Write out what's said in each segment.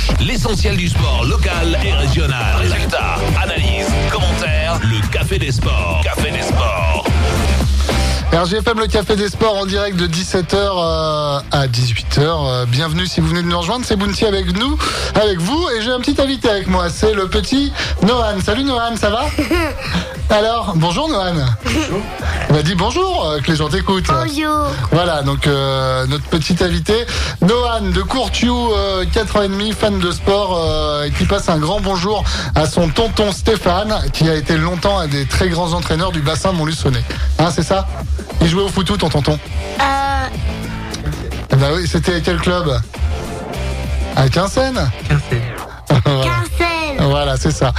dimanche. L'essentiel du sport local et régional. Résultats, analyses, commentaires. Le Café des Sports. Café des Sports. RGFM, le Café des Sports en direct de 17h à 18h. Bienvenue si vous venez de nous rejoindre, c'est Bounty avec vous. Et j'ai un petit invité avec moi, c'est le petit Nohan. Salut Nohan, ça va? Alors, bonjour Nohan. Bonjour. Dis bonjour, que les gens t'écoutent. Bonjour. Voilà, donc notre petit invité, Nohan de Courtiou, 4 ans et demi, fan de sport, et qui passe un grand bonjour à son tonton Stéphane, qui a été longtemps un des très grands entraîneurs du bassin Montluçonnais. Hein, c'est ça? Il jouait au foot où ton tonton? Euh, Bah oui, c'était quel club? À Quinssaines. Carcel. Voilà, c'est ça.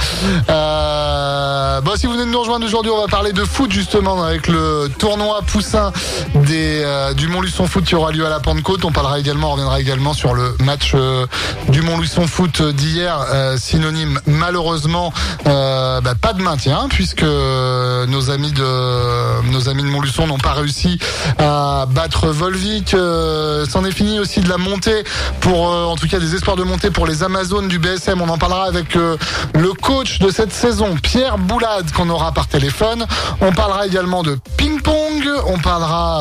Bon, si vous venez de nous rejoindre aujourd'hui, on va parler de foot justement avec le tournoi Poussin du Montluçon Foot qui aura lieu à la Pentecôte. On reviendra également sur le match du Montluçon Foot d'hier, synonyme malheureusement pas de maintien puisque nos amis de Montluçon n'ont pas réussi à battre Volvic. C'en est fini aussi de la montée en tout cas des espoirs de montée pour les Amazones du BSM. On en parlera avec le coach de cette saison, Pierre Boulade, qu'on aura par téléphone. On parlera également de ping-pong. On parlera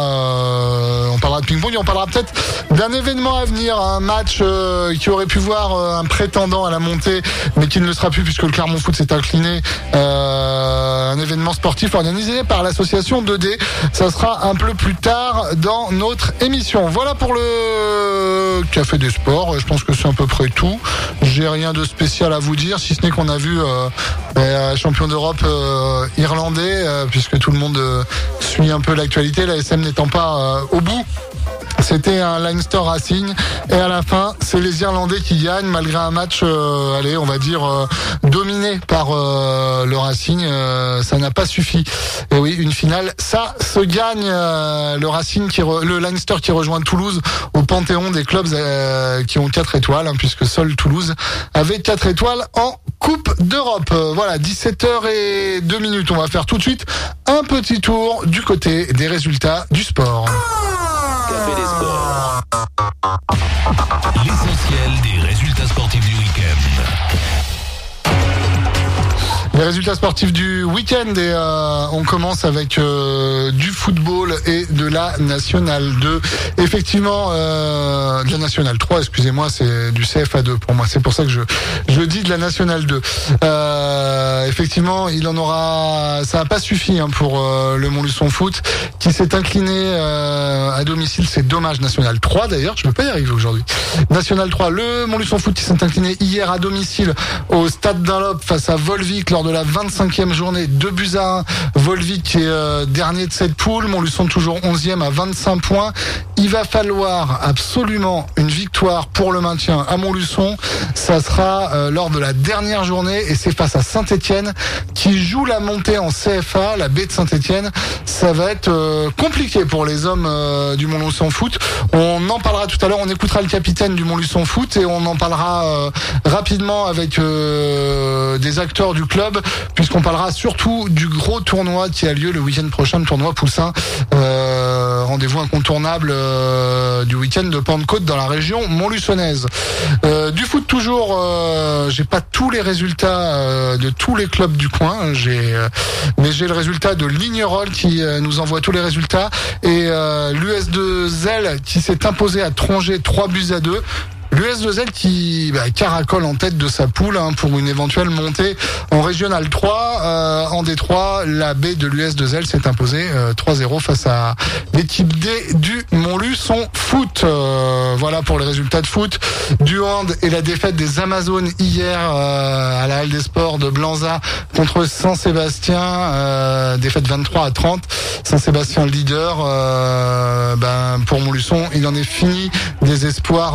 de ping-pong et on parlera peut-être d'un événement à venir, un match qui aurait pu voir un prétendant à la montée, mais qui ne le sera plus puisque le Clermont Foot s'est incliné. Un événement sportif organisé par l'association 2D. Ça sera un peu plus tard dans notre émission. Voilà pour le Café des Sports. Je pense que c'est à peu près tout. J'ai rien de spécial à vous dire, si ce n'est qu'on a vu champion d'Europe irlandais, puisque tout le monde suit un peu l'actualité, la SM n'étant pas au bout. C'était un Leinster Racing et à la fin, c'est les Irlandais qui gagnent malgré un match, on va dire dominé par le Racing. Ça n'a pas suffi. Et oui, une finale, ça se gagne. Le Leinster qui rejoint Toulouse au panthéon des clubs qui ont 4 étoiles, puisque seul Toulouse avait 4 étoiles en Coupe d'Europe. Voilà, 17h02. On va faire tout de suite un petit tour du côté des résultats du sport. Café des Sports. L'essentiel des résultats sportifs du week-end. Les résultats sportifs du week-end et on commence avec du football et de la Nationale 2. Effectivement, de la Nationale 3, excusez-moi, c'est du CFA2 pour moi. C'est pour ça que je dis de la Nationale 2. Effectivement, ça n'a pas suffi pour le Montluçon Foot qui s'est incliné à domicile. C'est dommage. Nationale 3 d'ailleurs, je ne peux pas y arriver aujourd'hui. Nationale 3, le Montluçon Foot qui s'est incliné hier à domicile au Stade Dunlop face à Volvic lors de la 25e journée, 2-1. Volvic est dernier de cette poule. Montluçon toujours 11e à 25 points. Il va falloir absolument une victoire pour le maintien à Montluçon. Ça sera lors de la dernière journée et c'est face à Saint-Étienne qui joue la montée en CFA, la baie de Saint-Étienne. Ça va être compliqué pour les hommes du Montluçon Foot. On en parlera tout à l'heure. On écoutera le capitaine du Montluçon Foot et on en parlera rapidement avec des acteurs du club, puisqu'on parlera surtout du gros tournoi qui a lieu le week-end prochain, le tournoi Poussin. Rendez-vous incontournable du week-end de Pentecôte dans la région montluçonnaise. Du foot toujours, j'ai pas tous les résultats de tous les clubs du coin, mais j'ai le résultat de Lignerolles qui nous envoie tous les résultats et l'US2L qui s'est imposé à Tronget 3-2. L'US2L qui caracole en tête de sa poule pour une éventuelle montée en Régional 3. En D3, la B de l'US2L s'est imposée 3-0 face à l'équipe D du Montluçon Foot. Voilà pour les résultats de foot. Du hand et la défaite des Amazones hier à la Halle des Sports de Blanza contre Saint-Sébastien. Défaite 23-30. Saint-Sébastien leader. Pour Montluçon, il en est fini des espoirs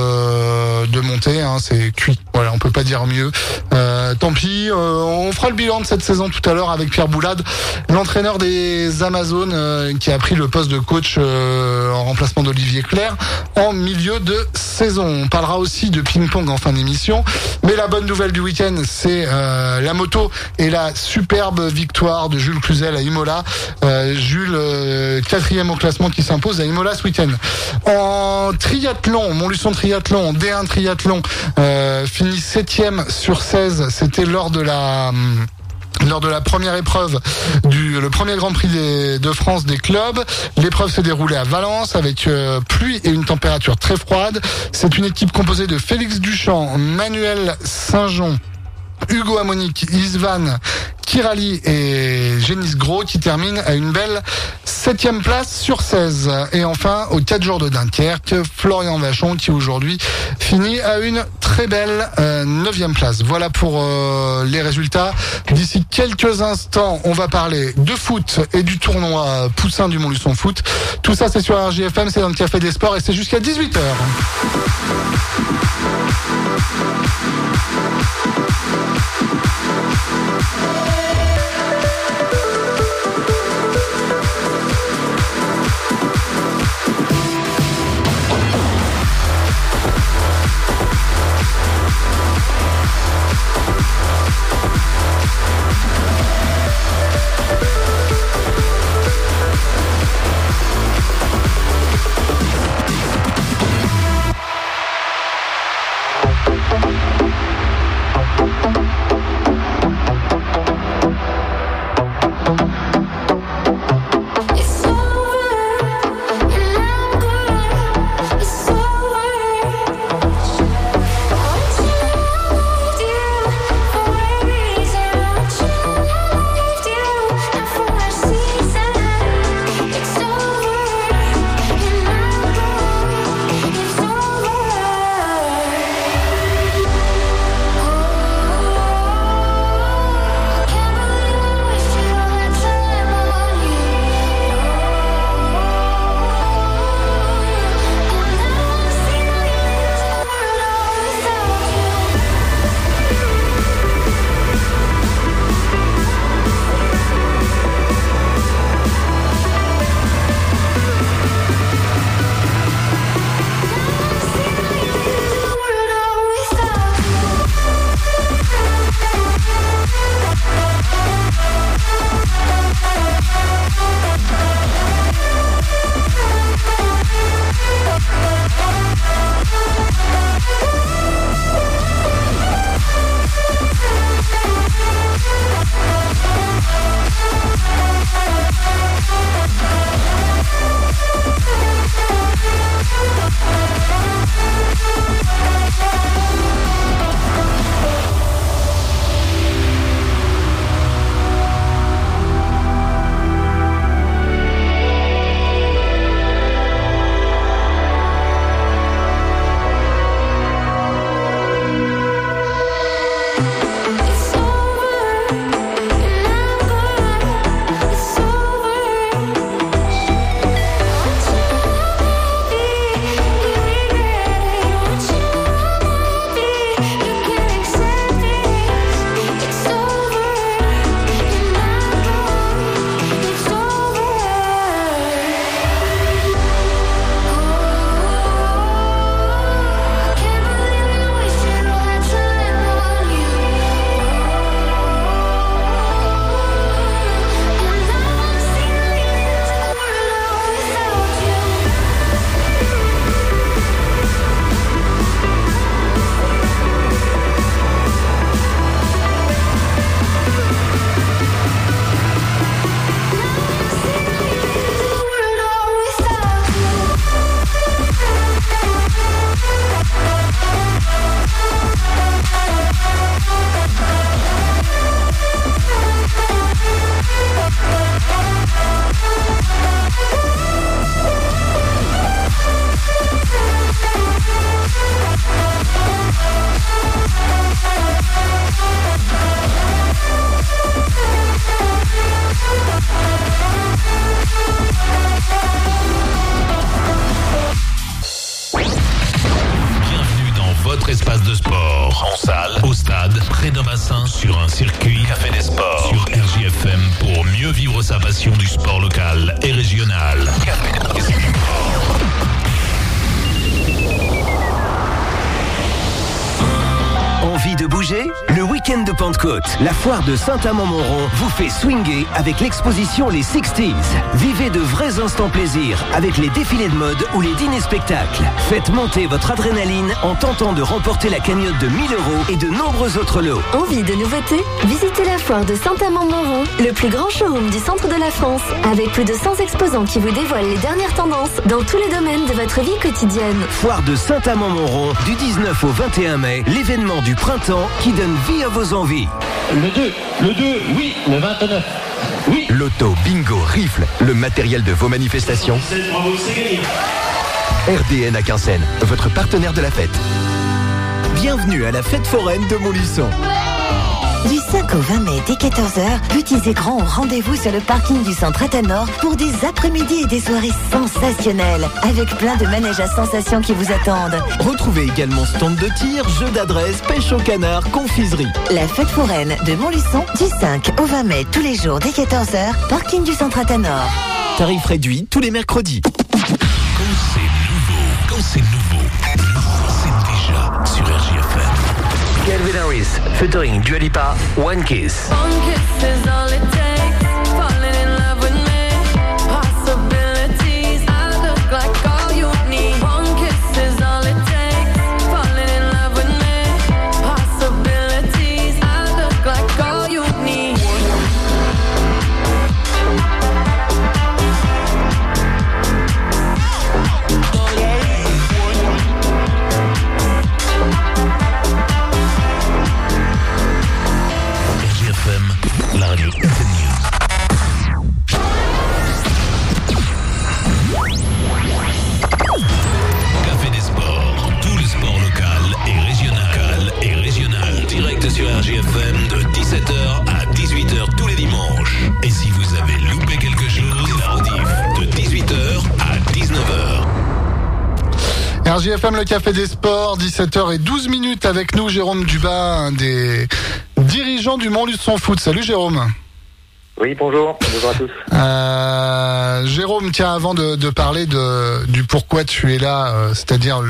de monter, c'est cuit. Voilà, on peut pas dire mieux. Tant pis, on fera le bilan de cette saison tout à l'heure avec Pierre Boulade, l'entraîneur des Amazones qui a pris le poste de coach en remplacement d'Olivier Clerc en milieu milieu de saison. On parlera aussi de ping-pong en fin d'émission. Mais la bonne nouvelle du week-end, c'est la moto et la superbe victoire de Jules Cluzel à Imola. Jules, 4e au classement, qui s'impose à Imola ce week-end. En triathlon, Montluçon triathlon, D1 triathlon, finit 7e sur 16. C'était lors de la première épreuve le premier Grand Prix de France des clubs. L'épreuve s'est déroulée à Valence avec pluie et une température très froide. C'est une équipe composée de Félix Duchamp, Manuel Saint-Jean, Hugo Amonic, Isvan Kirali et Génis Gros qui termine à une belle 7e place sur 16. Et enfin, aux 4 jours de Dunkerque, Florian Vachon qui aujourd'hui finit à une très belle 9e place. Voilà pour les résultats. D'ici quelques instants, on va parler de foot et du tournoi Poussin du Montluçon Foot. Tout ça, c'est sur RJFM, c'est dans le Café des Sports et c'est jusqu'à 18h. près d'un bassin, sur un circuit, Café des Sports, sur RJFM pour mieux vivre sa passion du sport local et régional. Café des Sports. week-end de Pentecôte. La foire de Saint-Amand-Montrond vous fait swinguer avec l'exposition Les 60s. Vivez de vrais instants plaisir avec les défilés de mode ou les dîners spectacles. Faites monter votre adrénaline en tentant de remporter la cagnotte de 1 000 € et de nombreux autres lots. Envie de nouveautés? Visitez la foire de Saint-Amand-Montrond, le plus grand showroom du centre de la France, avec plus de 100 exposants qui vous dévoilent les dernières tendances dans tous les domaines de votre vie quotidienne. Foire de Saint-Amand-Montrond, du 19 au 21 mai, l'événement du printemps qui donne vie à vos envies. Le 2, oui, le 29, oui. Loto, bingo, rifle, le matériel de vos manifestations. Bravo, c'est gagné. RDN à Quinssaines, votre partenaire de la fête. Bienvenue à la fête foraine de Montluçon. Du 5 au 20 mai dès 14h, petits écrans ont rendez-vous sur le parking du centre Athanor pour des après-midi et des soirées sensationnelles, avec plein de manèges à sensations qui vous attendent. Retrouvez également stand de tir, jeux d'adresse, pêche au canard, confiserie. La fête foraine de Montluçon, du 5 au 20 mai tous les jours dès 14h, parking du centre Athanor. Tarif réduit tous les mercredis. Quand c'est nouveau, c'est déjà sur RJFM. Calvin Harris, featuring Dua Lipa, One Kiss. One kiss is all it takes. Falling in love with me. Possibilities. I look like all you need. One kiss is all it takes. Falling in love with me. Possibilities. I look like all you need. RJFM, la radio Open News. Café des sports, tout le sport local et régional. Direct sur RJFM de 17h à 18h tous les dimanches. Et si vous avez loupé quelque chose, la rediff de 18h à 19h. RJFM, le Café des Sports, 17h12 avec nous, Jérôme Dubas, un des dirigeants du Montluçon Foot. Salut Jérôme. Oui, bonjour à tous. Jérôme, tiens, avant de parler du pourquoi tu es là, c'est-à-dire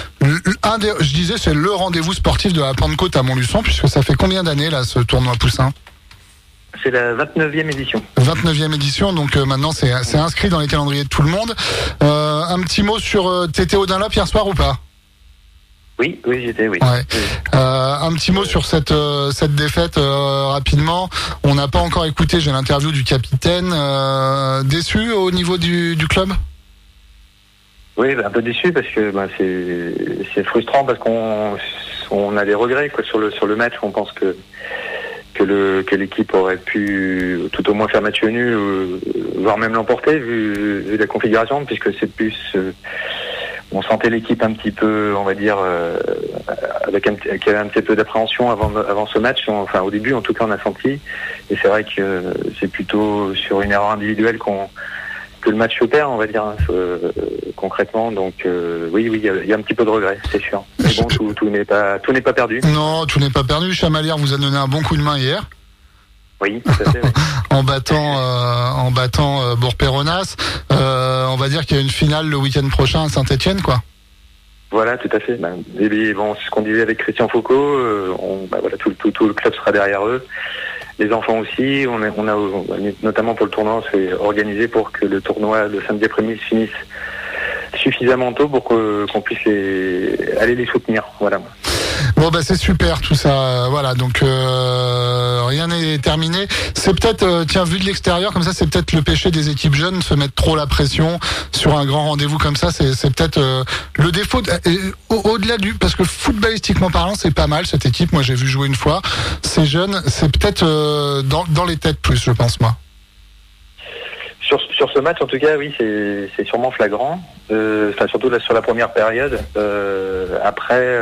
je disais, c'est le rendez-vous sportif de la Pentecôte à Montluçon, puisque ça fait combien d'années là, ce tournoi poussin? C'est la 29e édition. 29e édition, donc maintenant c'est inscrit dans les calendriers de tout le monde. Un petit mot sur t'étais au Dunlop hier soir ou pas? Oui, j'étais, oui. Ouais. Un petit mot sur cette défaite rapidement. On n'a pas encore écouté, j'ai l'interview du capitaine. Déçu au niveau du club? Oui, un peu déçu parce que c'est frustrant parce qu'on a des regrets quoi sur le match. On pense que l'équipe aurait pu tout au moins faire match nul, voire même l'emporter vu la configuration, puisque c'est plus on sentait l'équipe un petit peu, on va dire, qui avait un petit peu d'appréhension avant ce match. Enfin, au début, en tout cas, on a senti. Et c'est vrai que c'est plutôt sur une erreur individuelle que le match se perd, on va dire, concrètement. Donc, oui, il y a un petit peu de regret, c'est sûr. Mais bon, tout n'est pas perdu. Non, tout n'est pas perdu. Chamalières vous a donné un bon coup de main hier. Oui, tout à fait. Oui. en battant Bourg-Péronas. On va dire qu'il y a une finale le week-end prochain à Saint-Etienne, quoi. Voilà, tout à fait. Et bon, c'est ce qu'on disait avec Christian Foucault. Tout le club sera derrière eux. Les enfants aussi. On a notamment pour le tournoi, on s'est organisé pour que le tournoi de samedi après-midi finisse suffisamment tôt pour qu'on puisse aller les soutenir. Voilà. Bon c'est super tout ça, voilà, donc rien n'est terminé. C'est peut-être, vu de l'extérieur comme ça, c'est peut-être le péché des équipes jeunes, se mettre trop la pression sur un grand rendez-vous comme ça, c'est peut-être le défaut au-delà parce que footballistiquement parlant c'est pas mal cette équipe, moi j'ai vu jouer une fois, c'est jeune, c'est peut-être dans les têtes plus, je pense moi. Sur ce match, en tout cas, oui, c'est sûrement flagrant. Surtout là, sur la première période. Après,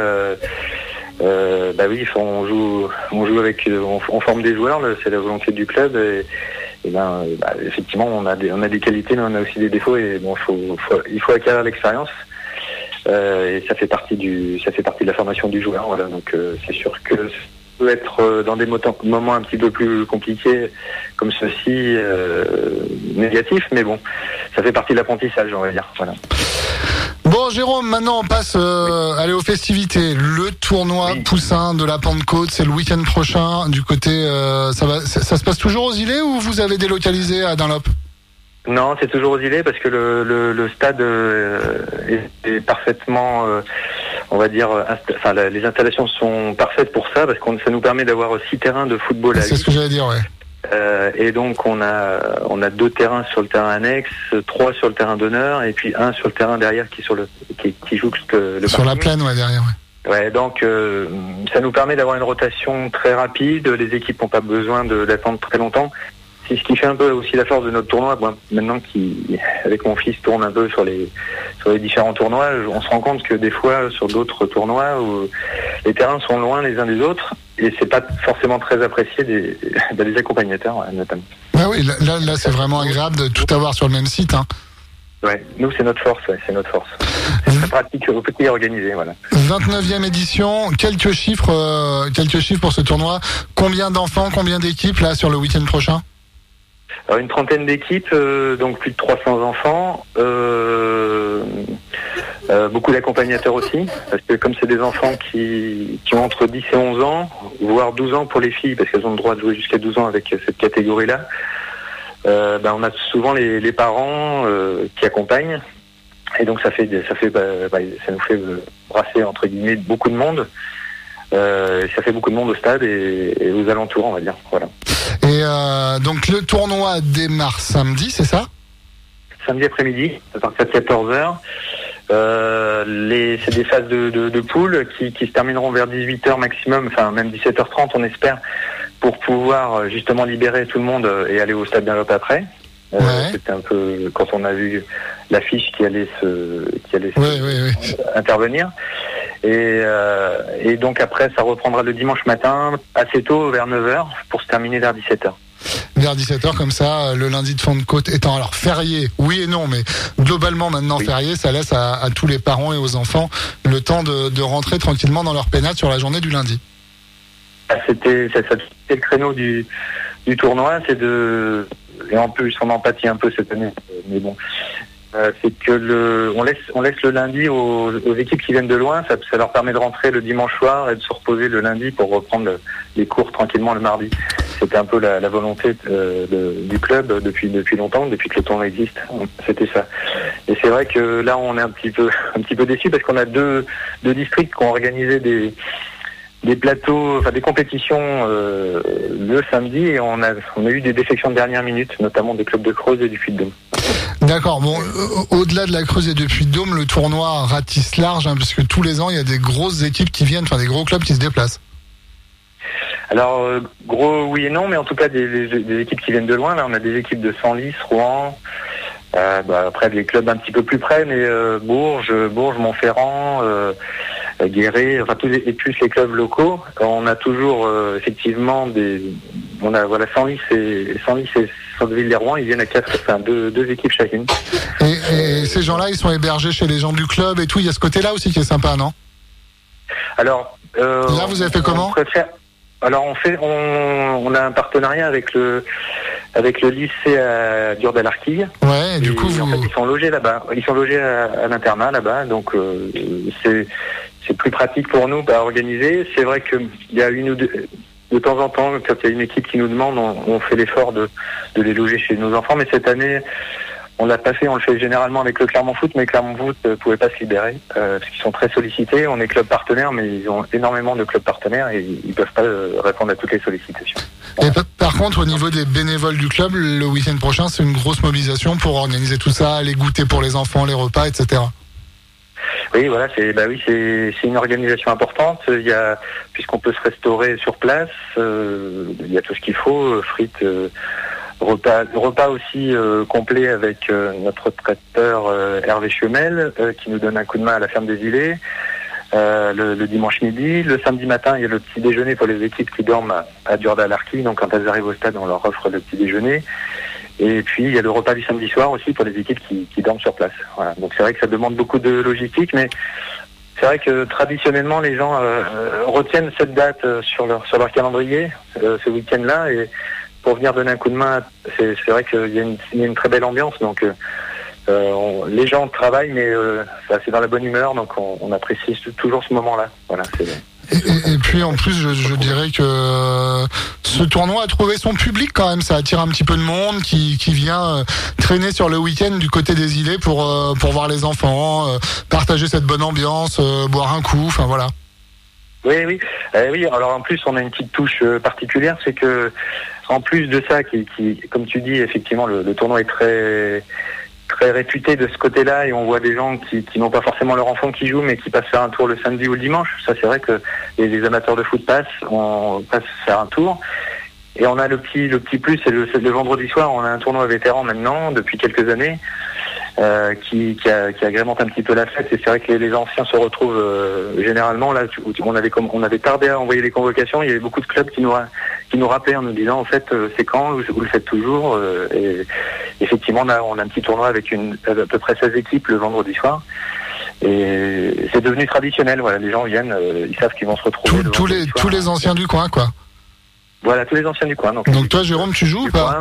oui, on joue avec, on forme des joueurs. C'est la volonté du club. Et effectivement, on a des qualités, mais on a aussi des défauts. Et bon, il faut acquérir l'expérience. Et ça fait partie de la formation du joueur. Voilà. Donc, c'est sûr que peut être dans des moments un petit peu plus compliqués comme ceci, négatifs, mais bon, ça fait partie de l'apprentissage, on va dire. Voilà. Bon, Jérôme, maintenant on passe allez, aux festivités. Le tournoi Poussin de la Pentecôte, c'est le week-end prochain. Du côté, ça se passe toujours aux Îlets ou vous avez délocalisé à Dunlop? Non, c'est toujours aux Îlets parce que le stade est parfaitement, on va dire, les installations sont parfaites pour ça parce que ça nous permet d'avoir 6 terrains de football à C'est ce que j'allais dire, ouais. Et donc on a 2 terrains sur le terrain annexe, 3 sur le terrain d'honneur et puis 1 sur le terrain derrière qui jouxte le sur parking. la plaine, ouais, derrière, ouais. Ouais, donc ça nous permet d'avoir une rotation très rapide. Les équipes n'ont pas besoin d'attendre très longtemps. C'est ce qui fait un peu aussi la force de notre tournoi. Bon, maintenant avec mon fils tourne un peu sur les différents tournois, on se rend compte que des fois sur d'autres tournois où les terrains sont loin les uns des autres et c'est pas forcément très apprécié des accompagnateurs notamment. Ah oui, là c'est vraiment agréable de tout avoir sur le même site, hein. Ouais, nous c'est notre force, c'est notre force. C'est très pratique au petit organisé, voilà. 29e édition, quelques chiffres pour ce tournoi. Combien d'enfants, combien d'équipes là sur le week-end prochain? Alors, une trentaine d'équipes, donc plus de 300 enfants, beaucoup d'accompagnateurs aussi, parce que comme c'est des enfants qui ont entre 10 et 11 ans, voire 12 ans pour les filles, parce qu'elles ont le droit de jouer jusqu'à 12 ans avec cette catégorie-là, on a souvent les parents qui accompagnent, et donc ça nous fait brasser entre guillemets beaucoup de monde. Ça fait beaucoup de monde au stade et aux alentours, on va dire. Voilà. Et donc le tournoi démarre samedi, c'est ça? Samedi après-midi, à partir de 14h. C'est des phases de poule qui se termineront vers 18h maximum, enfin même 17h30 on espère, pour pouvoir justement libérer tout le monde et aller au stade Dunlop après. C'était un peu quand on a vu l'affiche qui allait intervenir. Et donc après ça reprendra le dimanche matin assez tôt vers 9h pour se terminer vers 17h. Vers 17h comme ça, le lundi de Pentecôte étant alors férié, oui et non, mais globalement maintenant férié, ça laisse à tous les parents et aux enfants le temps de rentrer tranquillement dans leur pénate sur la journée du lundi. C'était le créneau du tournoi, et en plus on en pâtit un peu cette année, mais bon. C'est que on laisse le lundi aux équipes qui viennent de loin, ça leur permet de rentrer le dimanche soir et de se reposer le lundi pour reprendre les cours tranquillement le mardi. C'était un peu la volonté du club depuis longtemps, depuis que le tournoi existe. C'était ça. Et c'est vrai que là on est un petit peu déçus parce qu'on a deux districts qui ont organisé des plateaux, enfin des compétitions le samedi et on a eu des défections de dernière minute, notamment des clubs de Creuse et du Puy-de-Dôme. D'accord. Bon, au-delà de la Creuse et de Puy-de-Dôme, le tournoi ratisse large, hein, parce que tous les ans il y a des grosses équipes qui viennent, enfin des gros clubs qui se déplacent. Alors gros oui et non, mais en tout cas des équipes qui viennent de loin. Là, on a des équipes de Senlis, Rouen. Après des clubs un petit peu plus près, mais Bourges, Montferrand, Guéret, enfin et plus les clubs locaux. On a toujours effectivement Senlis et Centreville-les-Rouen, ils viennent à deux équipes chacune. Et ces gens-là, ils sont hébergés chez les gens du club et tout. Il y a ce côté-là aussi qui est sympa, non? Alors là, vous avez fait comment? Alors on a un partenariat avec le lycée à Diordal-Arquille. Ouais, du coup en fait, ils sont logés là-bas. Ils sont logés à l'internat là-bas, donc c'est plus pratique pour nous à organiser. C'est vrai qu'il y a de temps en temps, quand il y a une équipe qui nous demande, on fait l'effort de les loger chez nos enfants. Mais cette année, on l'a pas fait. On le fait généralement avec le Clermont Foot, mais Clermont Foot pouvait pas se libérer parce qu'ils sont très sollicités. On est club partenaire, mais ils ont énormément de clubs partenaires et ils peuvent pas répondre à toutes les sollicitations. Et par contre, au niveau des bénévoles du club, le week-end prochain, c'est une grosse mobilisation pour organiser tout ça, les goûters pour les enfants, les repas, etc. Oui, voilà, c'est une organisation importante. Puisqu'on peut se restaurer sur place, il y a tout ce qu'il faut, frites, repas aussi complet avec notre traiteur Hervé Chemel qui nous donne un coup de main à la ferme des Îlets. Le dimanche midi, le samedi matin, il y a le petit déjeuner pour les équipes qui dorment à Diordal-Arquille. Donc quand elles arrivent au stade, on leur offre le petit déjeuner. Et puis il y a le repas du samedi soir aussi pour les équipes qui dorment sur place. Voilà. Donc c'est vrai que ça demande beaucoup de logistique, mais c'est vrai que traditionnellement les gens retiennent cette date sur leur calendrier ce week-end-là, et pour venir donner un coup de main, c'est vrai qu'il y a une très belle ambiance. Donc les gens travaillent, mais c'est dans la bonne humeur, donc on apprécie toujours ce moment-là. Voilà. Et puis en plus, je dirais que ce tournoi a trouvé son public quand même. Ça attire un petit peu de monde qui vient traîner sur le week-end du côté des îlets pour voir les enfants, partager cette bonne ambiance, boire un coup. Enfin voilà. Oui. Oui. Alors en plus, on a une petite touche particulière, c'est que en plus de ça, qui comme tu dis, effectivement, le tournoi est très réputé de ce côté-là, et on voit des gens qui n'ont pas forcément leur enfant qui joue, mais qui passent faire un tour le samedi ou le dimanche. Ça, c'est vrai que les amateurs de foot on passe faire un tour. Et on a le petit plus, c'est le vendredi soir, on a un tournoi vétéran maintenant, depuis quelques années, qui agrémente un petit peu la fête. Et c'est vrai que les anciens se retrouvent généralement là. On avait tardé à envoyer les convocations. Il y avait beaucoup de clubs qui nous rappelaient en nous disant en fait c'est quand, vous le faites toujours. Et effectivement on a un petit tournoi avec à peu près 16 équipes le vendredi soir. Et c'est devenu traditionnel. Voilà, les gens viennent, ils savent qu'ils vont se retrouver. Tous les anciens du coin, quoi. Voilà, tous les anciens du coin. Donc toi, Jérôme, tu joues ou pas?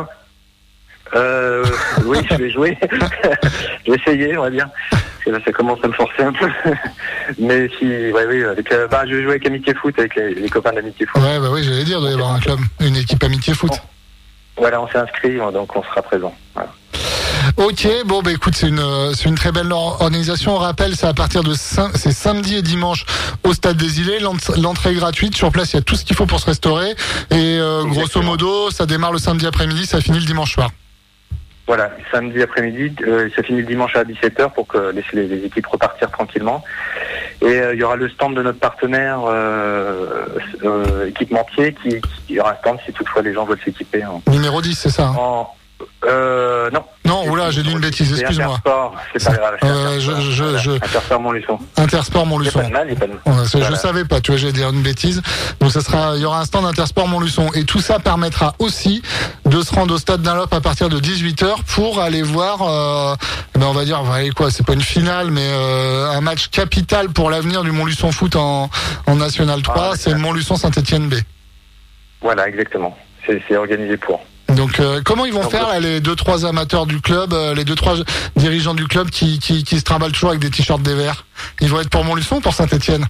Oui, je vais jouer. Je vais essayer, on va dire. Parce que là, ça commence à me forcer un peu. Mais si, oui, je vais jouer avec Amitié Foot, avec les copains d'Amitié Foot. Ouais, oui, j'allais dire, il doit y avoir un club, une équipe Amitié Foot. Voilà, on s'est inscrit, donc on sera présent. Voilà. Ok, bon écoute, c'est une très belle organisation. On rappelle, c'est à partir c'est samedi et dimanche au Stade des Îlets. L'entrée est gratuite. Sur place, il y a tout ce qu'il faut pour se restaurer. Et grosso modo, ça démarre le samedi après-midi, ça finit le dimanche soir. Voilà, samedi après-midi, ça finit le dimanche à 17h pour que laisser les équipes repartir tranquillement. Et il y aura le stand de notre partenaire équipementier il y aura un stand si toutefois les gens veulent s'équiper. Numéro 10, c'est ça Non. Non, oula, j'ai dit une bêtise, excuse-moi. Intersport, c'est pas grave. Intersport Montluçon. Intersport Montluçon. Il y a pas de mal. Je savais pas, tu vois, j'allais dire une bêtise. Donc il y aura un stand Intersport Montluçon. Et tout ça permettra aussi de se rendre au stade d'Unlop à partir de 18h pour aller voir, on va dire, c'est pas une finale, mais un match capital pour l'avenir du Montluçon Foot en National 3, c'est le Montluçon Saint-Étienne B. Voilà, exactement. C'est organisé pour. Donc comment ils vont faire là, les 2-3 amateurs du club, les 2-3 dirigeants du club qui se trimballent toujours avec des t-shirts des Verts? Ils vont être pour Montluçon ou pour Saint-Étienne?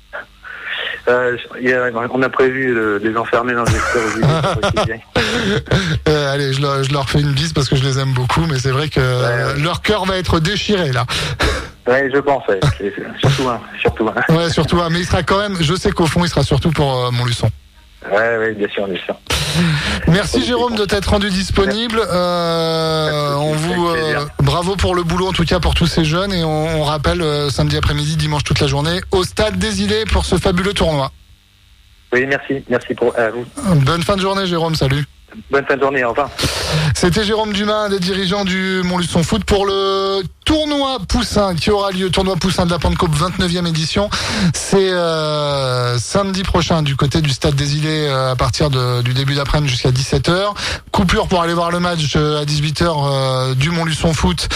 On a prévu de les enfermer dans des stores. Allez, je leur fais une bise parce que je les aime beaucoup, mais c'est vrai que leur cœur va être déchiré là. Ouais, je pense, surtout un. Ouais, surtout un, mais il sera quand même, je sais qu'au fond il sera surtout pour Montluçon. Ouais, bien sûr. Merci Jérôme de t'être rendu disponible. Bravo pour le boulot en tout cas pour tous ces jeunes, et on rappelle samedi après-midi, dimanche toute la journée au Stade des Îlets pour ce fabuleux tournoi. Oui, merci à vous. Bonne fin de journée Jérôme, salut. Bonne fin de journée, au revoir. C'était Jérôme Dumas, des dirigeants du Montluçon Foot pour le tournoi Poussin qui aura lieu, tournoi Poussin de la Pentecôte 29e édition. C'est samedi prochain du côté du Stade des Îlets à partir du début d'après-midi jusqu'à 17h. Coupure pour aller voir le match à 18h du Montluçon Foot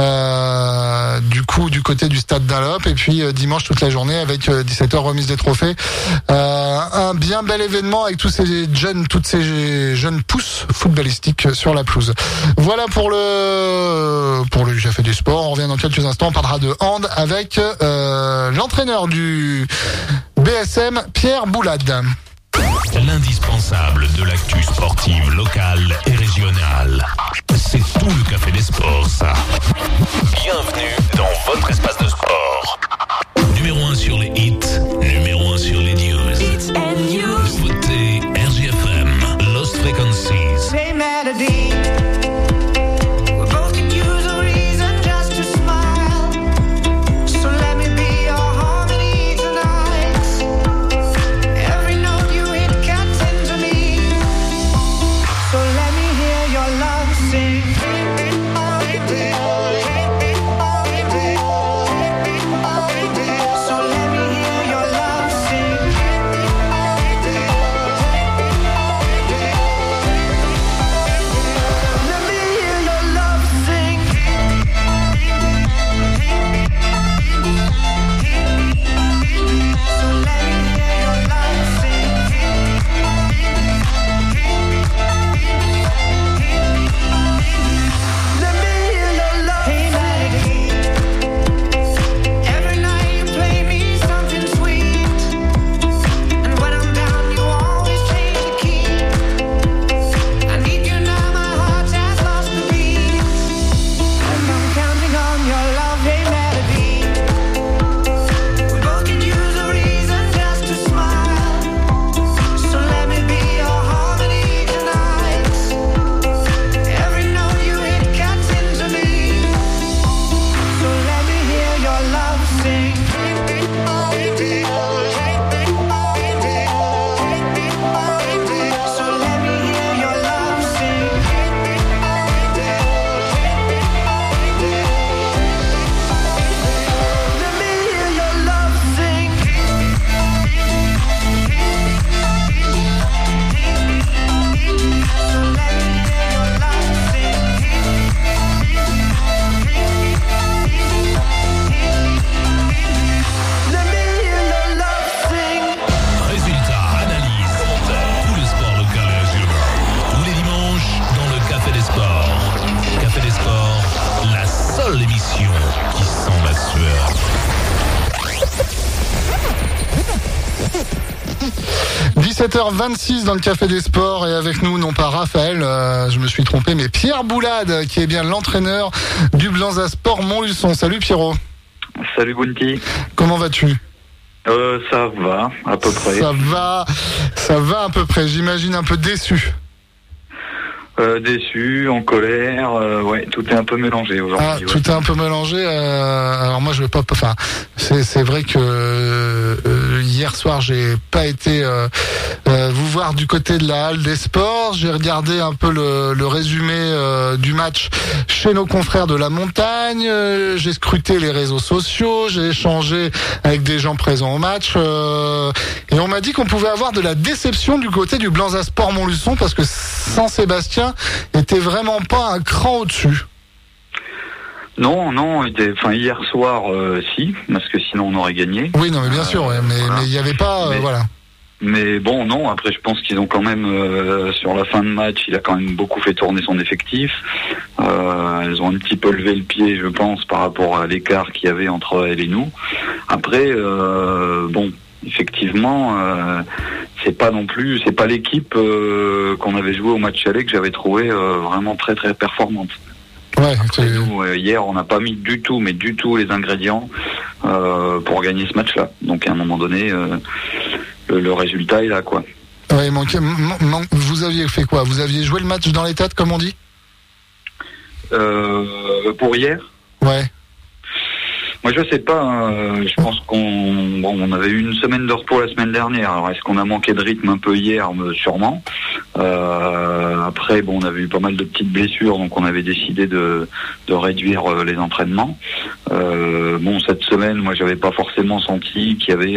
du côté du Stade d'Unlop, et puis dimanche toute la journée avec 17h remise des trophées. Un bien bel événement avec toutes ces jeunes pousses footballistiques sur la pelouse. Voilà pour le Café des Sports. On revient dans quelques instants, on parlera de hand avec l'entraîneur du BSM, Pierre Boulade. L'indispensable de l'actu sportive locale et régionale. C'est tout le Café des Sports, ça. Bienvenue dans votre espace de sport. Numéro 1 sur les hits, numéro 1 sur les news. Nouveauté RGFM, Lost Frequencies. Hey, Melody. Oh 17h26 dans le Café des Sports et avec nous, non pas Raphaël, je me suis trompé, mais Pierre Boulade, qui est bien l'entraîneur du Blanza Sport Montluçon. Salut Pierrot. Salut Bounty. Comment vas-tu ? Ça va, à peu près. Ça va à peu près, j'imagine un peu déçu. Déçu, en colère, ouais, tout est un peu mélangé aujourd'hui. Ah, tout est un peu mélangé. Alors moi, je vais pas. Enfin, c'est vrai que hier soir, j'ai pas été vous voir du côté de la halle des sports. J'ai regardé un peu le résumé du match chez nos confrères de la montagne. J'ai scruté les réseaux sociaux. J'ai échangé avec des gens présents au match. Et on m'a dit qu'on pouvait avoir de la déception du côté du Blanza Sport Montluçon parce que Saint-Sébastien était vraiment pas un cran au-dessus. Non, hier soir, si, parce que sinon on aurait gagné. Oui, non, mais bien sûr, ouais, mais il n'y avait pas, voilà. Mais bon, non, après je pense qu'ils ont quand même, sur la fin de match, il a quand même beaucoup fait tourner son effectif. Ils ont un petit peu levé le pied, je pense, par rapport à l'écart qu'il y avait entre elle et nous. Après, effectivement, c'est pas l'équipe qu'on avait joué au match aller que j'avais trouvé vraiment très très performante. Ouais. Après, nous, hier, on n'a pas mis du tout les ingrédients pour gagner ce match-là. Donc à un moment donné, le résultat est là, quoi. Ouais, vous aviez fait quoi ? Vous aviez joué le match dans les têtes, comme on dit ? Pour hier ? Ouais. Moi, je sais pas. Je pense on avait eu une semaine de repos la semaine dernière. Alors, est-ce qu'on a manqué de rythme un peu hier ? Sûrement. Après, on avait eu pas mal de petites blessures, donc on avait décidé de réduire les entraînements. Cette semaine, moi, j'avais pas forcément senti qu'il y avait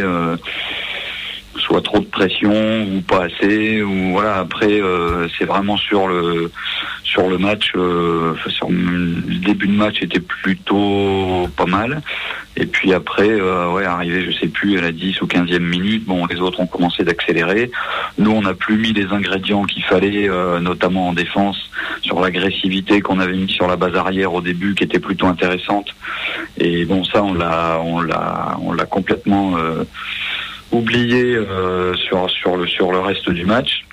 soit trop de pression ou pas assez. Ou voilà. Après, c'est vraiment sur le match, le début de match était plutôt pas mal. Et puis après, arrivé, je sais plus, à la 10 ou 15e minute, les autres ont commencé d'accélérer. Nous, on n'a plus mis les ingrédients qu'il fallait, notamment en défense, sur l'agressivité qu'on avait mis sur la base arrière au début, qui était plutôt intéressante. Et ça, on l'a complètement oublié sur le reste du match.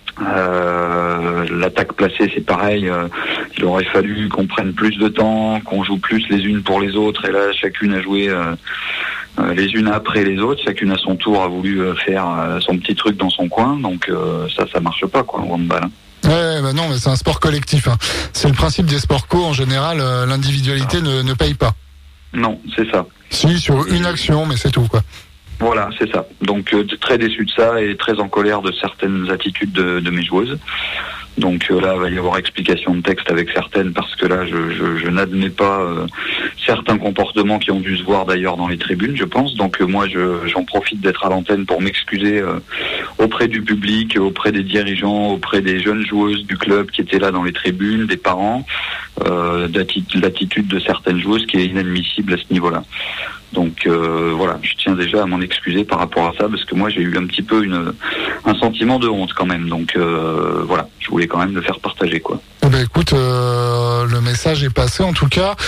L'attaque placée, c'est pareil. Il aurait fallu qu'on prenne plus de temps, qu'on joue plus les unes pour les autres. Et là, chacune a joué les unes après les autres. Chacune à son tour a voulu faire son petit truc dans son coin. Donc ça marche pas, quoi, en handball. Ouais, non, mais c'est un sport collectif. Hein. C'est le principe des sports co. En général, l'individualité ne paye pas. Non, c'est ça. Si, sur une action, mais c'est tout, quoi. Voilà, c'est ça. Donc très déçu de ça et très en colère de certaines attitudes de mes joueuses. Donc là, il va y avoir explication de texte avec certaines, parce que là, je n'admets pas certains comportements qui ont dû se voir d'ailleurs dans les tribunes, je pense. Donc moi, j'en profite d'être à l'antenne pour m'excuser auprès du public, auprès des dirigeants, auprès des jeunes joueuses du club qui étaient là dans les tribunes, des parents, l'attitude de certaines joueuses qui est inadmissible à ce niveau-là. Donc je tiens déjà à m'en excuser par rapport à ça, parce que moi j'ai eu un petit peu un sentiment de honte quand même. Donc je voulais quand même le faire partager, quoi. Écoute, le message est passé en tout cas.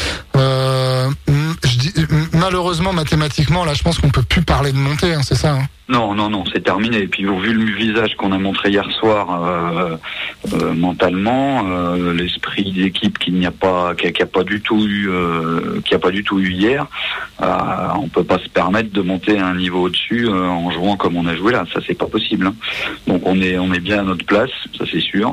Je dis, malheureusement, mathématiquement, là je pense qu'on peut plus parler de montée, hein, c'est ça, hein. Non, c'est terminé. Et puis vu le visage qu'on a montré hier soir, mentalement, l'esprit d'équipe qui a pas du tout eu hier, on peut pas se permettre de monter à un niveau au-dessus en jouant comme on a joué là. Ça, c'est pas possible, hein. Donc on est bien à notre place, ça c'est sûr.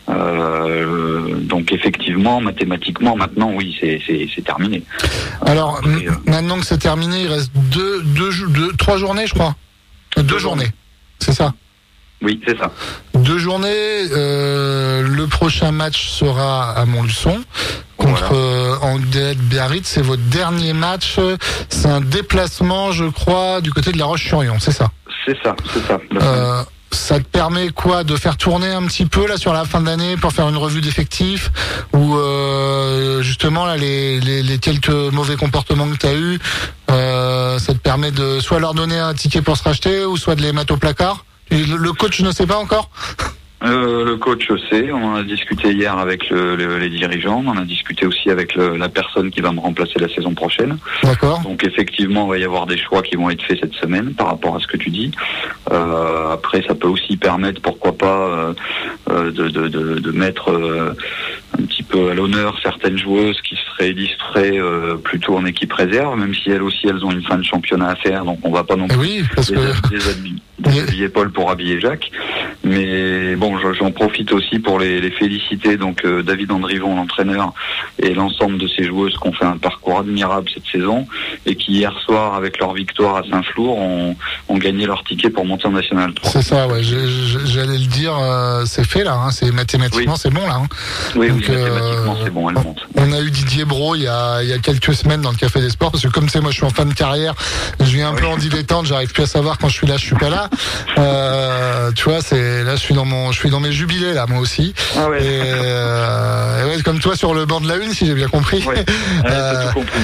Donc effectivement, mathématiquement, maintenant, oui, c'est terminé. Alors maintenant que c'est terminé, il reste 3 journées, je crois. 2 journées, c'est ça ? Oui, c'est ça. 2 journées. Le prochain match sera à Montluçon contre Anderlecht Biarritz. C'est votre dernier match. C'est un déplacement, je crois, du côté de La Roche-sur-Yon, c'est ça ? C'est ça. Ça te permet quoi, de faire tourner un petit peu là sur la fin de l'année pour faire une revue d'effectifs, ou justement là les quelques mauvais comportements que tu as eu, ça te permet de soit leur donner un ticket pour se racheter, ou soit de les mettre au placard? Le coach ne sait pas encore? Le coach sait, on en a discuté hier avec les dirigeants, on en a discuté aussi avec la personne qui va me remplacer la saison prochaine. D'accord. Donc effectivement, il va y avoir des choix qui vont être faits cette semaine par rapport à ce que tu dis. Après, ça peut aussi permettre, pourquoi pas, de mettre un petit peu à l'honneur certaines joueuses qui seraient distraits plutôt en équipe réserve, même si elles aussi elles ont une fin de championnat à faire, donc on va pas non plus déshabiller Paul pour habiller Jacques. Mais bon, j'en profite aussi pour les féliciter, donc David Andrivon, l'entraîneur, et l'ensemble de ces joueuses qui ont fait un parcours admirable cette saison et qui hier soir, avec leur victoire à Saint-Flour, ont gagné leur ticket pour monter en National 3. C'est ça, ouais. J'allais le dire, c'est fait là, hein, c'est mathématiquement, oui. C'est bon là. Hein. Oui, donc, mathématiquement c'est bon, elle monte. On a eu Didier Brault il y a quelques semaines dans le Café des Sports, parce que comme tu sais, moi je suis en fin de carrière, je viens un peu en dilettante, j'arrive plus à savoir quand je suis là, je suis pas là. Tu vois, là je suis dans mes jubilés là, moi aussi. Ah ouais. Et ouais, comme toi sur le banc de la une, si j'ai bien compris. Ouais. T'as tout compris.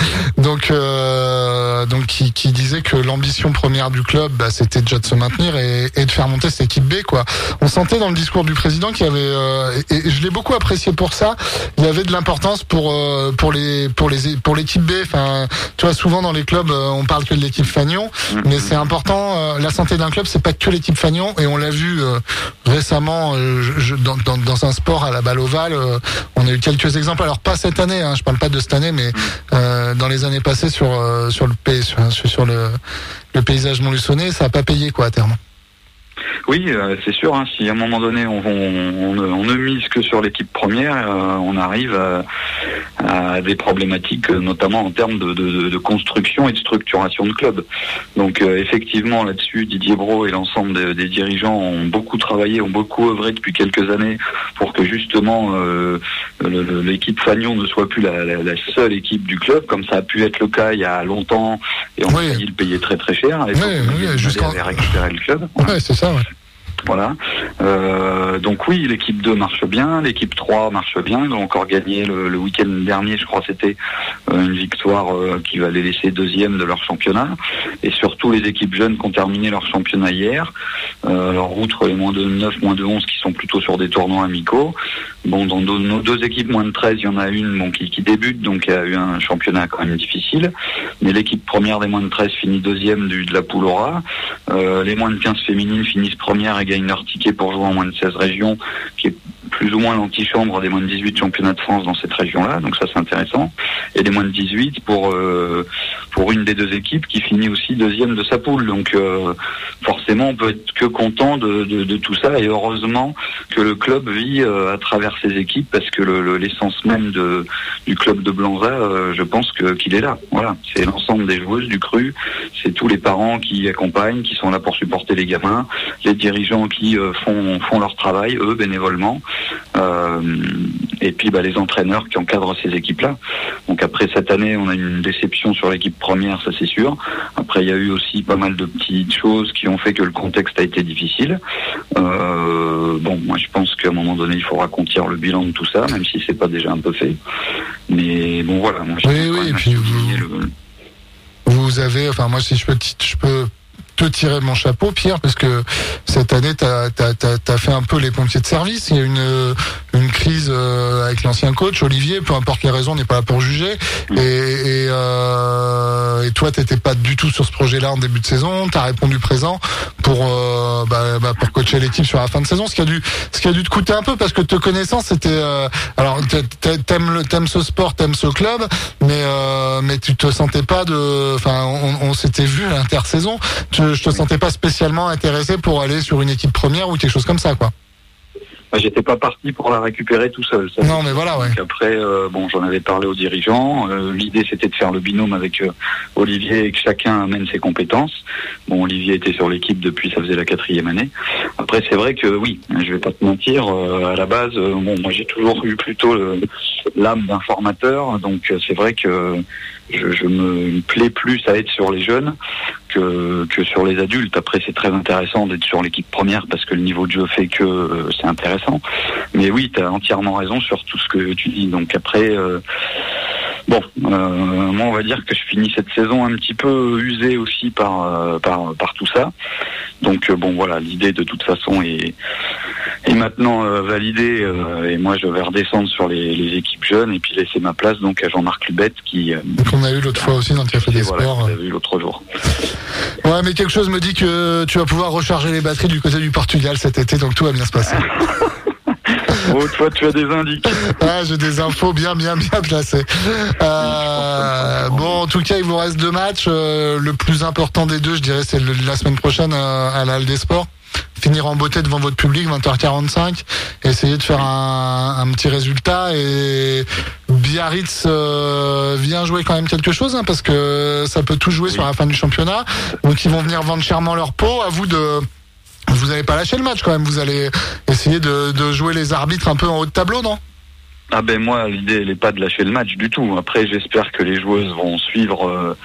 donc qui disait que l'ambition première du club, c'était déjà de se maintenir et de faire monter cette équipe B, quoi. On sentait dans le discours du président qu'il y avait, et je l'ai beaucoup apprécié pour ça, il y avait de l'importance pour l'équipe B. Enfin, tu vois, souvent dans les clubs, on parle que de l'équipe Fagnon, mais c'est important. La santé d'un club, c'est pas que l'équipe Fagnon, et on l'a vu récemment dans un sport à la balle ovale. On a eu quelques exemples. Alors pas cette année, hein, je parle pas de cette année, mais dans les années passées sur le paysage montluçonnais, ça a pas payé quoi à terme. Oui, c'est sûr. Hein, si à un moment donné on ne mise que sur l'équipe première, on arrive à des problématiques, notamment en termes de construction et de structuration de club. Donc effectivement, là-dessus, Didier Brault et l'ensemble des dirigeants ont beaucoup travaillé, ont beaucoup œuvré depuis quelques années pour que justement l'équipe Fagnon ne soit plus la seule équipe du club, comme ça a pu être le cas il y a longtemps, et on a failli le payer très très cher. Jusqu'à récupérer le club. Ouais, c'est ça. Ouais. Voilà. Donc oui, l'équipe 2 marche bien, l'équipe 3 marche bien. Ils ont encore gagné le week-end dernier, je crois, c'était une victoire qui va les laisser deuxième de leur championnat. Et surtout les équipes jeunes qui ont terminé leur championnat hier. Alors outre les moins de 9, moins de 11 qui sont plutôt sur des tournois amicaux. Bon, dans nos deux équipes moins de 13, il y en a une qui débute, donc il y a eu un championnat quand même difficile. Mais l'équipe première des moins de 13 finit deuxième de la poule Aura. Les moins de 15 féminines finissent première et gagnent leur ticket pour jouer en moins de 16 régions, qui est plus ou moins l'antichambre des moins de 18 championnats de France dans cette région-là, donc ça c'est intéressant. Et les moins de 18 pour une des deux équipes qui finit aussi deuxième de sa poule. Donc forcément on peut être que content de tout ça, et heureusement que le club vit à travers ses équipes, parce que l'essence même du club de Blanza, je pense qu'il est là. Voilà, c'est l'ensemble des joueuses du cru, c'est tous les parents qui accompagnent, qui sont là pour supporter les gamins, les dirigeants qui font leur travail, eux, bénévolement. Et puis les entraîneurs qui encadrent ces équipes-là. Donc après cette année, on a une déception sur l'équipe première, ça c'est sûr. Après, il y a eu aussi pas mal de petites choses qui ont fait que le contexte a été difficile. Moi je pense qu'à un moment donné, il faudra qu'on tire le bilan de tout ça, même si c'est pas déjà un peu fait. Mais bon voilà. Moi, oui, et puis vous avez, enfin moi si je peux te tirer mon chapeau, Pierre, parce que cette année t'as fait un peu les pompiers de service. Il y a une crise avec l'ancien coach Olivier, peu importe les raisons, on n'est pas là pour juger. Et toi t'étais pas du tout sur ce projet-là en début de saison. T'as répondu présent pour coacher l'équipe sur la fin de saison, ce qui a dû te coûter un peu, parce que te connaissant, c'était alors t'aimes ce sport, t'aimes ce club, mais tu te sentais pas on s'était vu à l'intersaison. Je te sentais pas spécialement intéressé pour aller sur une équipe première ou quelque chose comme ça, quoi. J'étais pas parti pour la récupérer tout seul. Ça. Non, mais voilà, ouais. Donc après, j'en avais parlé aux dirigeants. L'idée, c'était de faire le binôme avec Olivier et que chacun amène ses compétences. Bon, Olivier était sur l'équipe depuis, ça faisait la 4e année. Après, c'est vrai que oui, je vais pas te mentir. À la base, moi, j'ai toujours eu plutôt l'âme d'un formateur. Donc, c'est vrai que je me plais plus à être sur les jeunes que sur les adultes. Après, c'est très intéressant d'être sur l'équipe première parce que le niveau de jeu fait que c'est intéressant. Mais oui, tu as entièrement raison sur tout ce que tu dis. Donc après, moi, on va dire que je finis cette saison un petit peu usé aussi par tout ça. Donc bon voilà, l'idée de toute façon est maintenant validée et moi je vais redescendre sur les équipes jeunes et puis laisser ma place donc à Jean-Marc Lubette qu'on a eu l'autre fois aussi dans le Café des Sports. On a vu l'autre jour. Ouais, mais quelque chose me dit que tu vas pouvoir recharger les batteries du côté du Portugal cet été, donc tout va bien se passer. Oh, toi, tu as des indices. Ah, j'ai des infos bien placées. Bon, en tout cas, il vous reste 2 matchs. Le plus important des 2, je dirais, c'est la semaine prochaine à la Halle des Sports. Finir en beauté devant votre public, 20h45, essayer de faire un petit résultat. Et Biarritz vient jouer quand même quelque chose, hein, parce que ça peut tout jouer sur la fin du championnat. Donc ils vont venir vendre chèrement leur peau. À vous vous n'allez pas lâcher le match quand même. Vous allez essayer de jouer les arbitres un peu en haut de tableau, non ? Ah ben moi, l'idée elle n'est pas de lâcher le match du tout. Après, j'espère que les joueuses vont suivre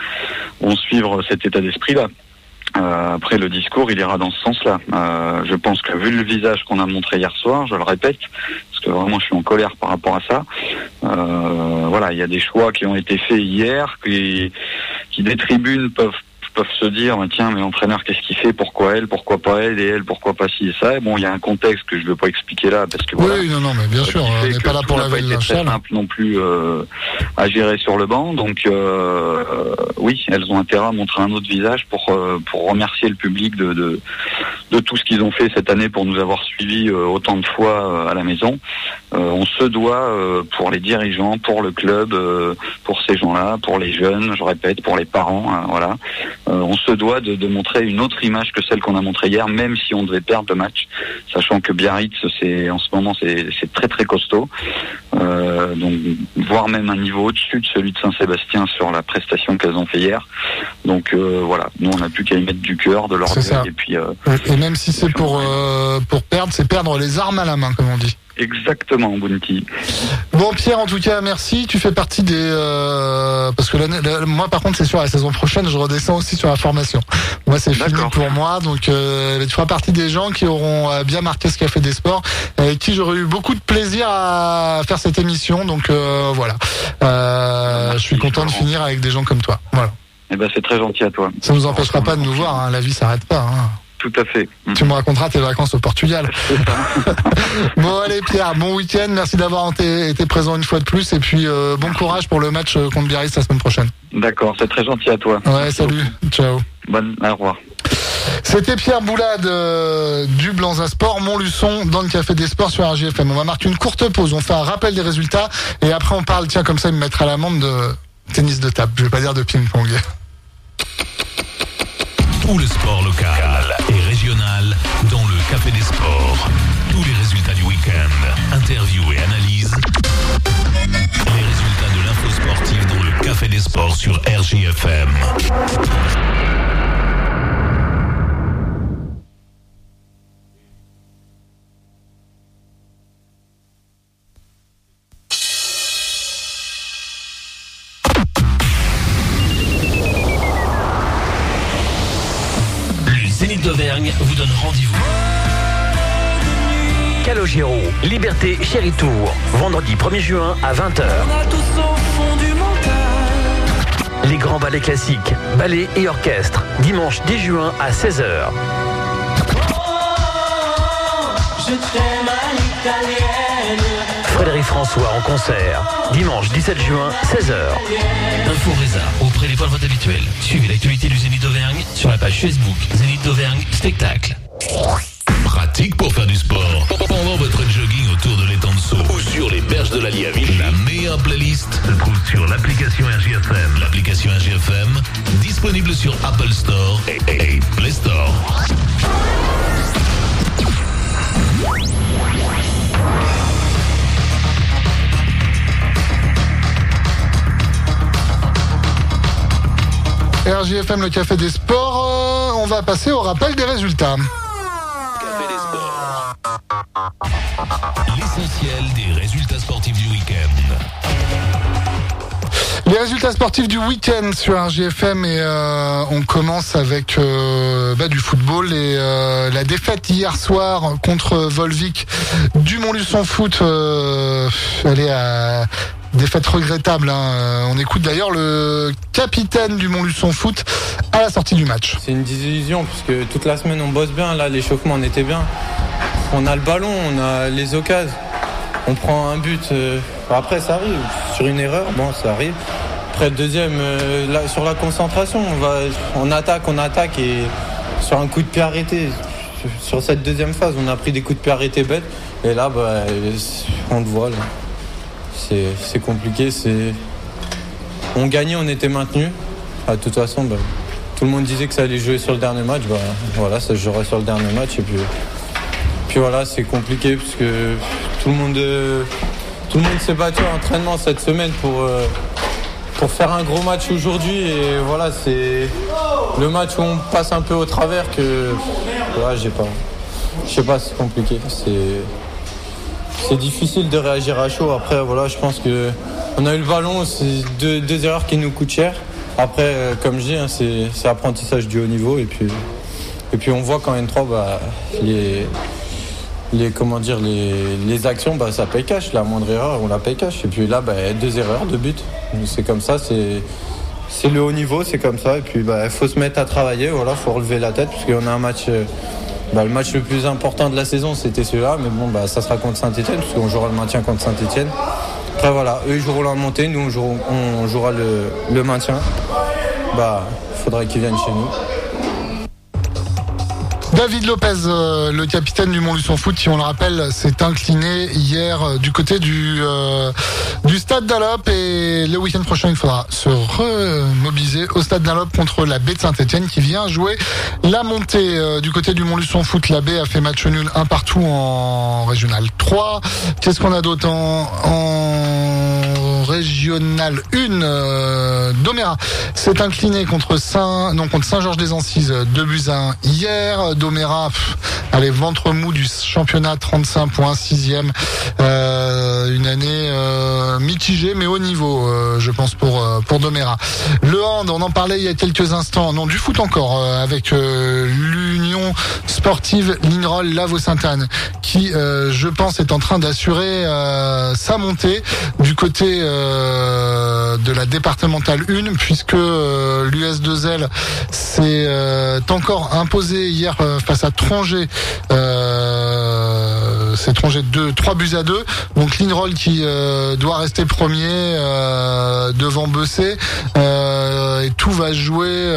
cet état d'esprit-là. Après, le discours, il ira dans ce sens-là. Je pense que vu le visage qu'on a montré hier soir, je le répète, parce que vraiment je suis en colère par rapport à ça. Voilà, il y a des choix qui ont été faits hier, qui des tribunes peuvent se dire tiens, mais l'entraîneur qu'est-ce qu'il fait, pourquoi pas elle, et elle pourquoi pas ci et ça. Et bon, il y a un contexte que je veux pas expliquer là parce que voilà. Oui, non, mais bien sûr, on n'est pas là pour laver le linge sale. C'est pas simple non plus à gérer sur le banc, donc oui, elles ont intérêt à montrer un autre visage pour remercier le public de tout ce qu'ils ont fait cette année pour nous avoir suivis autant de fois à la maison. On se doit pour les dirigeants, pour le club, pour ces gens-là, pour les jeunes, je répète, pour les parents, voilà. On se doit de montrer une autre image que celle qu'on a montrée hier, même si on devait perdre le match, sachant que Biarritz, en ce moment, c'est très très costaud. Donc, voire même un niveau au-dessus de celui de Saint-Sébastien sur la prestation qu'elles ont fait hier. Donc voilà, nous on n'a plus qu'à y mettre du cœur, de l'orgueil, et puis. Et même si c'est pour perdre, c'est perdre les armes à la main, comme on dit. Exactement, Bounty. Bon, Pierre, en tout cas, merci. Tu fais partie des... parce que moi, par contre, c'est sûr, la saison prochaine, je redescends aussi sur la formation. Moi, c'est fini pour moi. Donc, tu feras partie des gens qui auront bien marqué ce Café des Sports, avec qui j'aurais eu beaucoup de plaisir à faire cette émission. Donc, voilà. Je suis content de finir avec des gens comme toi. Voilà. Eh ben, c'est très gentil à toi. Ça nous empêchera pas de nous voir, hein. La vie s'arrête pas, hein. Tout à fait. Tu me raconteras tes vacances au Portugal. Bon, allez Pierre, bon week-end, merci d'avoir été présent une fois de plus, et puis bon courage pour le match contre Biarritz la semaine prochaine. D'accord, c'est très gentil à toi. Ouais, merci salut, beaucoup. Ciao. Au revoir. C'était Pierre Boulade du Blanza Sport, Montluçon, dans le Café des Sports sur RJFM. On va marquer une courte pause, on fait un rappel des résultats, et après on parle, tiens, comme ça, il me mettra à l'amende de tennis de table, je vais pas dire de ping-pong. Tout le sport local et régional dans le Café des Sports. Tous les résultats du week-end, interviews et analyses. Les résultats de l'info sportive dans le Café des Sports sur RJFM. Zénith d'Auvergne vous donne rendez-vous. Calogero, Liberté, Chéri Tour, vendredi 1er juin à 20h. Les grands ballets classiques, ballets et orchestres, dimanche 10 juin à 16h. Frédéric François en concert, dimanche 17 juin, 16h. Info Résa, auprès des points de vente habituels. Suivez l'actualité du Zénith d'Auvergne sur la page Facebook Zénith d'Auvergne Spectacle. Pratique pour faire du sport. Pendant votre jogging autour de l'étang de Saut ou sur les berges de l'Allier à Vichy. La meilleure playlist se trouve sur l'application RJFM. L'application RJFM, disponible sur Apple Store et Play Store. RJFM, le Café des Sports, on va passer au rappel des résultats. Café des Sports. L'essentiel des résultats sportifs du week-end. Les résultats sportifs du week-end sur RJFM, et on commence avec du football et la défaite hier soir contre Volvic du Montluçon Foot. Elle est à défaite regrettable. On écoute d'ailleurs le capitaine du Montluçon Foot à la sortie du match. C'est une désillusion parce que toute la semaine on bosse bien. Là, l'échauffement on était bien. On a le ballon, on a les occasions. On prend un but. Après, ça arrive. Sur une erreur, bon, ça arrive. Après, le deuxième, là, sur la concentration, on attaque et sur un coup de pied arrêté. Sur cette deuxième phase, on a pris des coups de pied arrêtés bêtes. Et là, on le voit. Là. C'est compliqué. On gagnait, on était maintenu. De toute façon, tout le monde disait que ça allait jouer sur le dernier match. Voilà, ça jouera sur le dernier match. Et puis voilà, c'est compliqué parce que tout le monde s'est battu en entraînement cette semaine pour faire un gros match aujourd'hui. Et voilà, c'est le match où on passe un peu au travers que voilà, je sais pas, c'est compliqué. C'est difficile de réagir à chaud. Après, voilà, je pense que on a eu le ballon, c'est deux erreurs qui nous coûtent cher. Après, comme je dis, c'est apprentissage du haut niveau. Et puis on voit qu'en N3, les actions, ça paye cash. La moindre erreur, on la paye cash. Et puis là, 2 erreurs, 2 buts. C'est comme ça, c'est le haut niveau, c'est comme ça. Et puis il faut se mettre à travailler, voilà, faut relever la tête, parce qu'on a un match. Le match le plus important de la saison, c'était celui-là, mais ça sera contre Saint-Etienne, parce qu'on jouera le maintien contre Saint-Etienne. Après voilà, eux ils joueront la montée, nous on jouera le maintien. Faudrait qu'ils viennent chez nous. David Lopez, le capitaine du Montluçon Foot, qui on le rappelle s'est incliné hier du côté du Stade d'Alop, et le week-end prochain il faudra se remobiliser au Stade d'Alop contre la Baie de Saint-Etienne qui vient jouer la montée. Du côté du Montluçon Foot, la Baie a fait match nul 1-1 en Régional 3. Qu'est-ce qu'on a d'autre en Régional 1? Doméra s'est incliné contre Saint-Georges-des-Ancises 2-1 hier. Doméra, ventre mou du championnat, 35 points, 6e. Une année mitigée, mais haut niveau, je pense, pour Doméra. Le hand, on en parlait il y a quelques instants. Non, du foot encore, avec l'Union Sportive Lignerolles Lavaux-Sainte-Anne, qui, je pense, est en train d'assurer sa montée du côté de la départementale 1, puisque l'US2L s'est encore imposé hier face à Trongé. C'est Trongé 3-2. Donc Lignerolles qui doit rester premier devant Bessé. Et tout va se jouer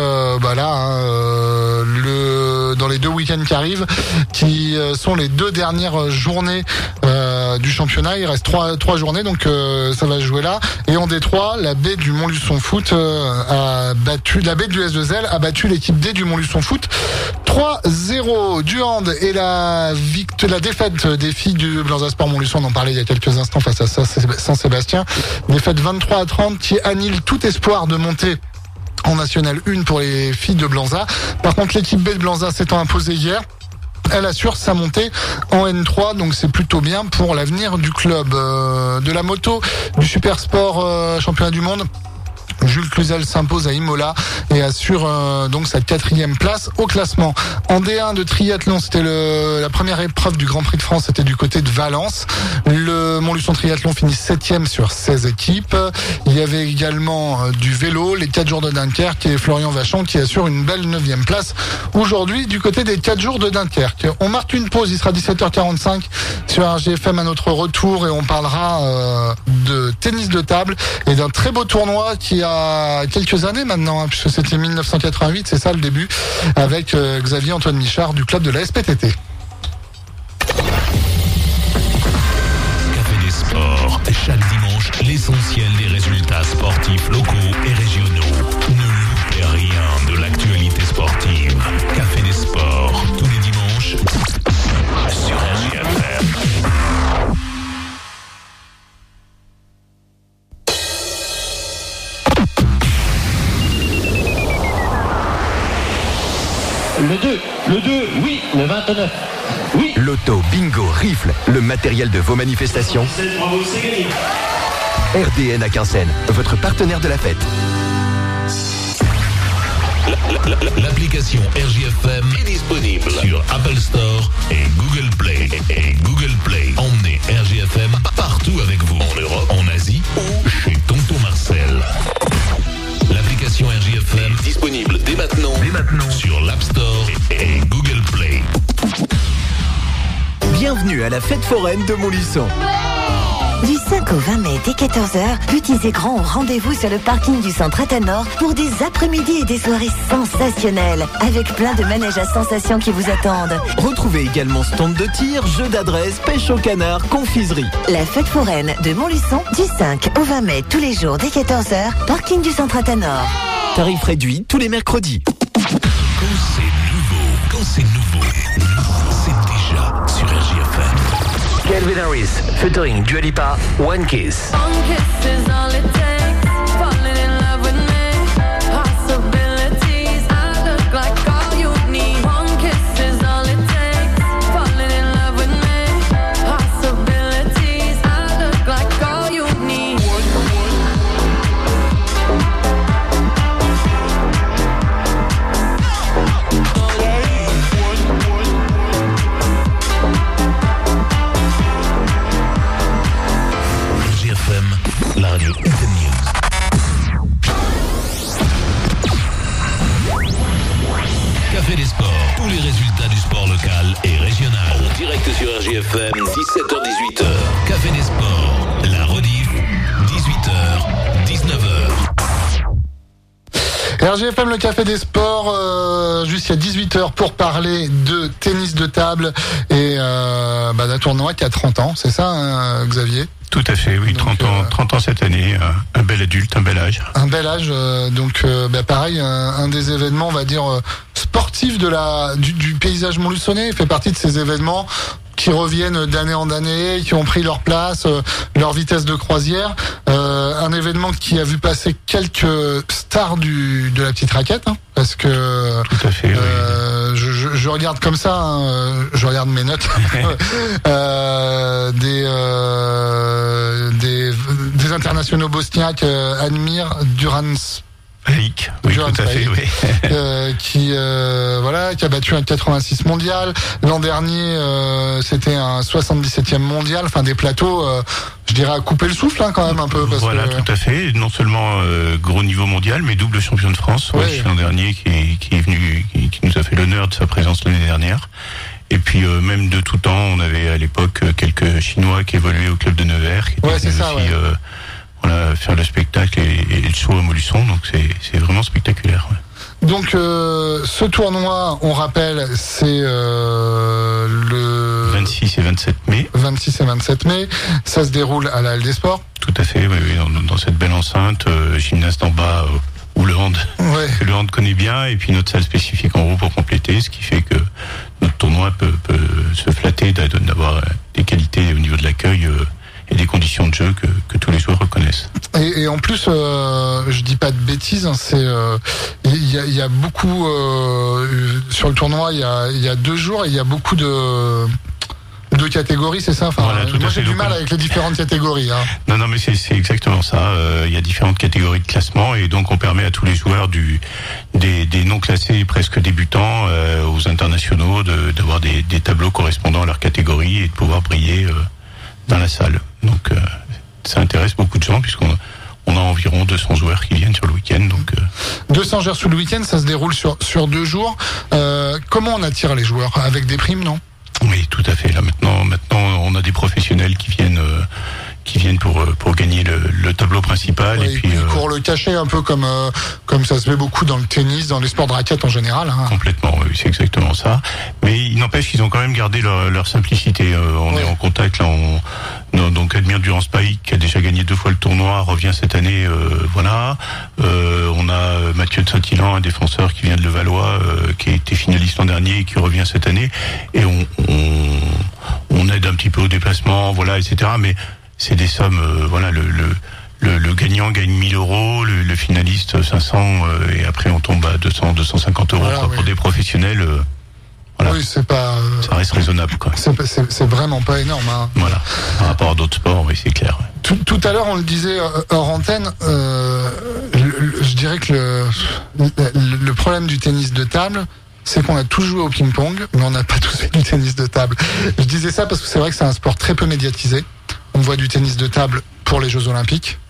dans les 2 week-ends qui arrivent, qui sont les 2 dernières journées du championnat. Il reste 3 journées, donc ça va se jouer là. Et en D3, la Baie du Montluçon Foot a battu, la Baie du S2L a battu l'équipe D du Montluçon Foot 3-0. Du hand et la défaite des filles du Blanza Sport Montluçon, on en parlait il y a quelques instants face à Saint-Sébastien. Défaite 23-30 qui annule tout espoir de monter en National 1 pour les filles de Blanza. Par contre, l'équipe B de Blanza s'étant imposée hier, elle assure sa montée en N3, donc c'est plutôt bien pour l'avenir du club. De la moto, du super sport championnat du monde, Jules Cluzel s'impose à Imola et assure donc sa 4e place au classement. En D1 de triathlon, c'était la première épreuve du Grand Prix de France, c'était du côté de Valence. Le Montluçon Triathlon finit 7e sur 16 équipes. Il y avait également du vélo, les 4 jours de Dunkerque, et Florian Vachon qui assure une belle 9e place aujourd'hui du côté des 4 jours de Dunkerque. On marque une pause, il sera 17h45 sur RGFM à notre retour, et on parlera de tennis de table et d'un très beau tournoi qui a quelques années maintenant, puisque c'était 1988, c'est ça le début, avec Xavier Antoine Michard du club de la SPTT. Café des Sports, chaque dimanche, l'essentiel des résultats sportifs locaux et régionaux. Ne loupez rien de l'actualité sportive. Café des Sports, tous les dimanches sur RGFM. Le 2, oui, le 29. Oui. Loto, bingo, rifle, le matériel de vos manifestations. Bravo, c'est gagné. RDN à Quinssaines, votre partenaire de la fête. L'application RJFM est disponible sur Apple Store et Google Play. Emmenez RJFM partout avec vous, en Europe, en Asie ou l'App Store et Google Play. Bienvenue à la fête foraine de Montluçon. Du 5 au 20 mai, dès 14h, petits et grands ont rendez-vous sur le parking du centre Atanor pour des après-midi et des soirées sensationnelles, avec plein de manèges à sensations qui vous attendent. Retrouvez également stand de tir, jeux d'adresse, pêche au canard, confiserie. La fête foraine de Montluçon, du 5 au 20 mai, tous les jours dès 14h, parking du centre Atanor. Tarif réduit tous les mercredis. Quand c'est nouveau, c'est déjà sur RJFM. Calvin Harris, featuring Dua Lipa, One Kiss. One kiss is all it takes. Falling in love with me. Possibilities. I look like all you need. One kiss is all it takes. Falling in love with me. Possibilities. I look like all you need. RJFM, la radio Hit News. Café des sports, tous les résultats du sport local et régional. En direct sur RJFM, 17h-18h. Café des sports, la rediff, 18h, 19h. RGFM, le Café des Sports, jusqu'à 18h pour parler de tennis de table et d'un tournoi qui a 30 ans, c'est ça, hein, Xavier ? Tout à fait, oui, donc, 30 ans cette année, un bel adulte, un bel âge. Un bel âge, pareil, un des événements, on va dire, sportifs du paysage montluçonnais, fait partie de ces événements qui reviennent d'année en année, qui ont pris leur place, leur vitesse de croisière. Un événement qui a vu passer quelques stars de la petite raquette, hein, parce que tout à fait, oui. Je regarde comme ça, hein, je regarde mes notes, des internationaux bosniaques, Admir Durans. Paik, oui, tout à fait, oui. Qui a battu un 86 mondial. L'an dernier, c'était un 77e mondial. Enfin, des plateaux, je dirais, à couper le souffle, hein, quand même un peu. Parce voilà, que... tout à fait. Non seulement gros niveau mondial, mais double champion de France. Oui. L'an dernier, qui est venu, qui nous a fait l'honneur de sa présence l'année dernière. Et puis même de tout temps, on avait à l'époque quelques Chinois qui évoluaient au club de Nevers, qui étaient venus aussi. Faire le spectacle et le show à Montluçon, donc c'est vraiment spectaculaire. Ouais. Donc ce tournoi, on rappelle, c'est le 26 et 27 mai. 26 et 27 mai, ça se déroule à la Halle des Sports. Tout à fait, oui, dans cette belle enceinte, gymnase d'en bas où le hand, que le hand connaît bien, et puis notre salle spécifique en haut pour compléter, ce qui fait que notre tournoi peut se flatter d'avoir des qualités au niveau de l'accueil. Et des conditions de jeu que tous les joueurs reconnaissent. Et en plus, je dis pas de bêtises, hein, c'est il y a beaucoup sur le tournoi, il y a 2 jours et il y a beaucoup de catégories, c'est ça. Enfin, voilà, moi j'ai du mal avec les différentes catégories. Hein. Non, mais c'est exactement ça. Il y a différentes catégories de classement et donc on permet à tous les joueurs des non classés presque débutants aux internationaux d'avoir des tableaux correspondant à leur catégorie et de pouvoir briller dans la salle. Donc ça intéresse beaucoup de gens puisqu'on a environ 200 joueurs qui viennent sur le week-end. Donc 200 joueurs sur le week-end, ça se déroule sur 2 jours. Comment on attire les joueurs ? Avec des primes, non ? Oui, tout à fait. Là maintenant on a des professionnels qui viennent pour gagner le tableau principal. Ouais, et puis ils courent le cachet un peu comme ça se fait beaucoup dans le tennis, dans les sports de raquettes en général. Hein. Complètement, oui, c'est exactement ça. Mais il n'empêche qu'ils ont quand même gardé leur simplicité. On est en contact là. Donc Admir Durance Paik, qui a déjà gagné 2 fois le tournoi, revient cette année. On a Mathieu de Saint-Hilaire, un défenseur qui vient de Levallois, qui a été finaliste l'an dernier et qui revient cette année. Et on aide un petit peu au déplacement, voilà, etc. Mais c'est des sommes, le gagnant gagne 1 000 €, le finaliste 500, et après on tombe à 200, 250 € pour des professionnels. Voilà. Oui, c'est pas. Ça reste raisonnable, quoi. C'est vraiment pas énorme. Hein. Voilà. Par rapport à d'autres sports, oui, c'est clair. Tout à l'heure, on le disait hors antenne. Je dirais que le problème du tennis de table, c'est qu'on a tous joué au ping-pong, mais on n'a pas tous fait du tennis de table. Je disais ça parce que c'est vrai que c'est un sport très peu médiatisé. On voit du tennis de table pour les Jeux Olympiques.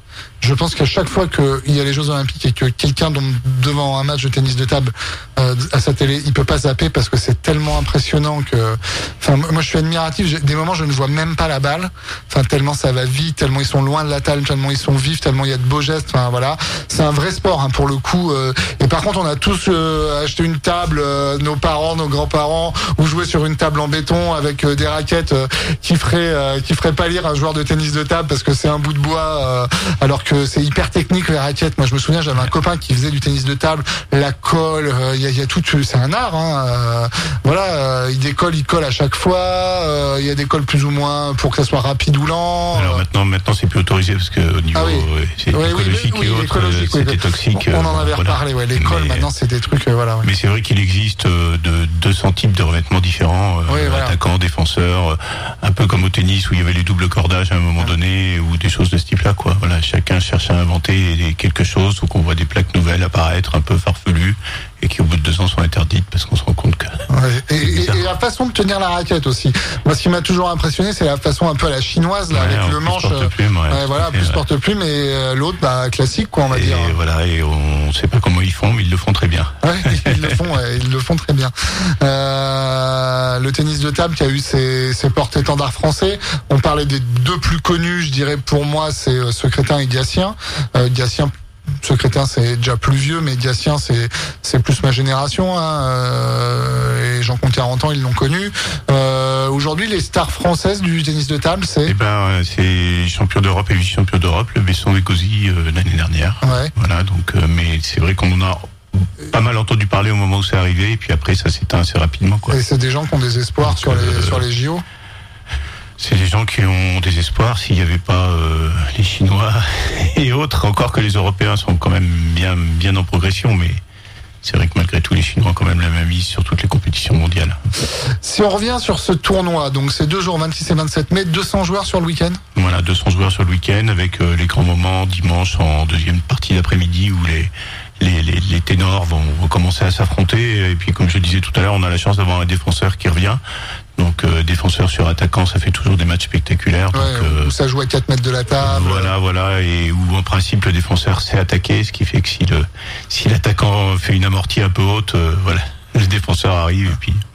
je pense qu'à chaque fois qu'il y a les Jeux Olympiques et que quelqu'un devant un match de tennis de table à sa télé, il peut pas zapper parce que c'est tellement impressionnant que, enfin, moi je suis admiratif. Des moments je ne vois même pas la balle. Enfin, tellement ça va vite, tellement ils sont loin de la table, tellement ils sont vifs, tellement il y a de beaux gestes. Enfin voilà, c'est un vrai sport hein, pour le coup. Et par contre, on a tous acheté une table, nos parents, nos grands-parents, ou joué sur une table en béton avec des raquettes qui ferait pâlir un joueur de tennis de table parce que c'est un bout de bois, alors que c'est hyper technique les raquettes. Moi, je me souviens, j'avais un copain qui faisait du tennis de table, la colle, il y a tout, c'est un art. Hein, voilà, il colle à chaque fois. Il y a des colles plus ou moins pour que ça soit rapide ou lent. Alors maintenant, c'est plus autorisé parce que au niveau c'est écologique et autres, c'était toxique. On en avait reparlé. Ouais, les colles maintenant, c'est des trucs, voilà. Ouais. Mais c'est vrai qu'il existe de 200 types de revêtements différents, attaquants, défenseurs, un peu comme au tennis où il y avait les doubles cordages à un moment donné ou des choses de ce type-là, quoi. Voilà, chacun cherche à inventer quelque chose ou qu'on voit des plaques nouvelles apparaître un peu farfelues et qui au bout de 2 ans sont interdites parce qu'on se rend compte que... Et la façon de tenir la raquette aussi. Moi, ce qui m'a toujours impressionné, c'est la façon un peu à la chinoise, là, avec le manche. Plus porte-plume, et l'autre, classique, quoi, on va dire. Voilà, et on sait pas comment ils font, mais ils le font très bien. Ouais, ils le font très bien. Le tennis de table qui a eu ses porte-étendards français. On parlait des 2 plus connus, je dirais, pour moi, c'est Secrétin et Gatien. Gatien, Secrétin, c'est déjà plus vieux, mais Gatien, c'est plus ma génération, hein, et j'en compte 40 ans, ils l'ont connu. Aujourd'hui, les stars françaises du tennis de table, c'est... c'est champion d'Europe et vice-champion d'Europe, le Besson et Cozy l'année dernière. Ouais. Voilà, donc, mais c'est vrai qu'on en a pas mal entendu parler au moment où c'est arrivé, et puis après, ça s'éteint assez rapidement, quoi. Et c'est des gens qui ont des espoirs sur les JO. C'est des gens qui ont des espoirs. S'il n'y avait pas les Chinois et autres, encore que les Européens sont quand même bien en progression, mais c'est vrai que malgré tout, les Chinois ont quand même la même mise sur toutes les compétitions mondiales. Si on revient sur ce tournoi, donc c'est 2 jours, 26 et 27 mai, 200 joueurs sur le week-end. Voilà, 200 joueurs sur le week-end, avec les grands moments dimanche en deuxième partie d'après-midi où les ténors vont commencer à s'affronter. Et puis, comme je le disais tout à l'heure, on a la chance d'avoir un défenseur qui revient. Donc, défenseur sur attaquant, ça fait toujours des matchs spectaculaires. Ouais, où ça joue à 4 mètres de la table. Voilà, et où en principe le défenseur sait attaquer, ce qui fait que si l'attaquant fait une amortie un peu haute, le défenseur arrive et puis...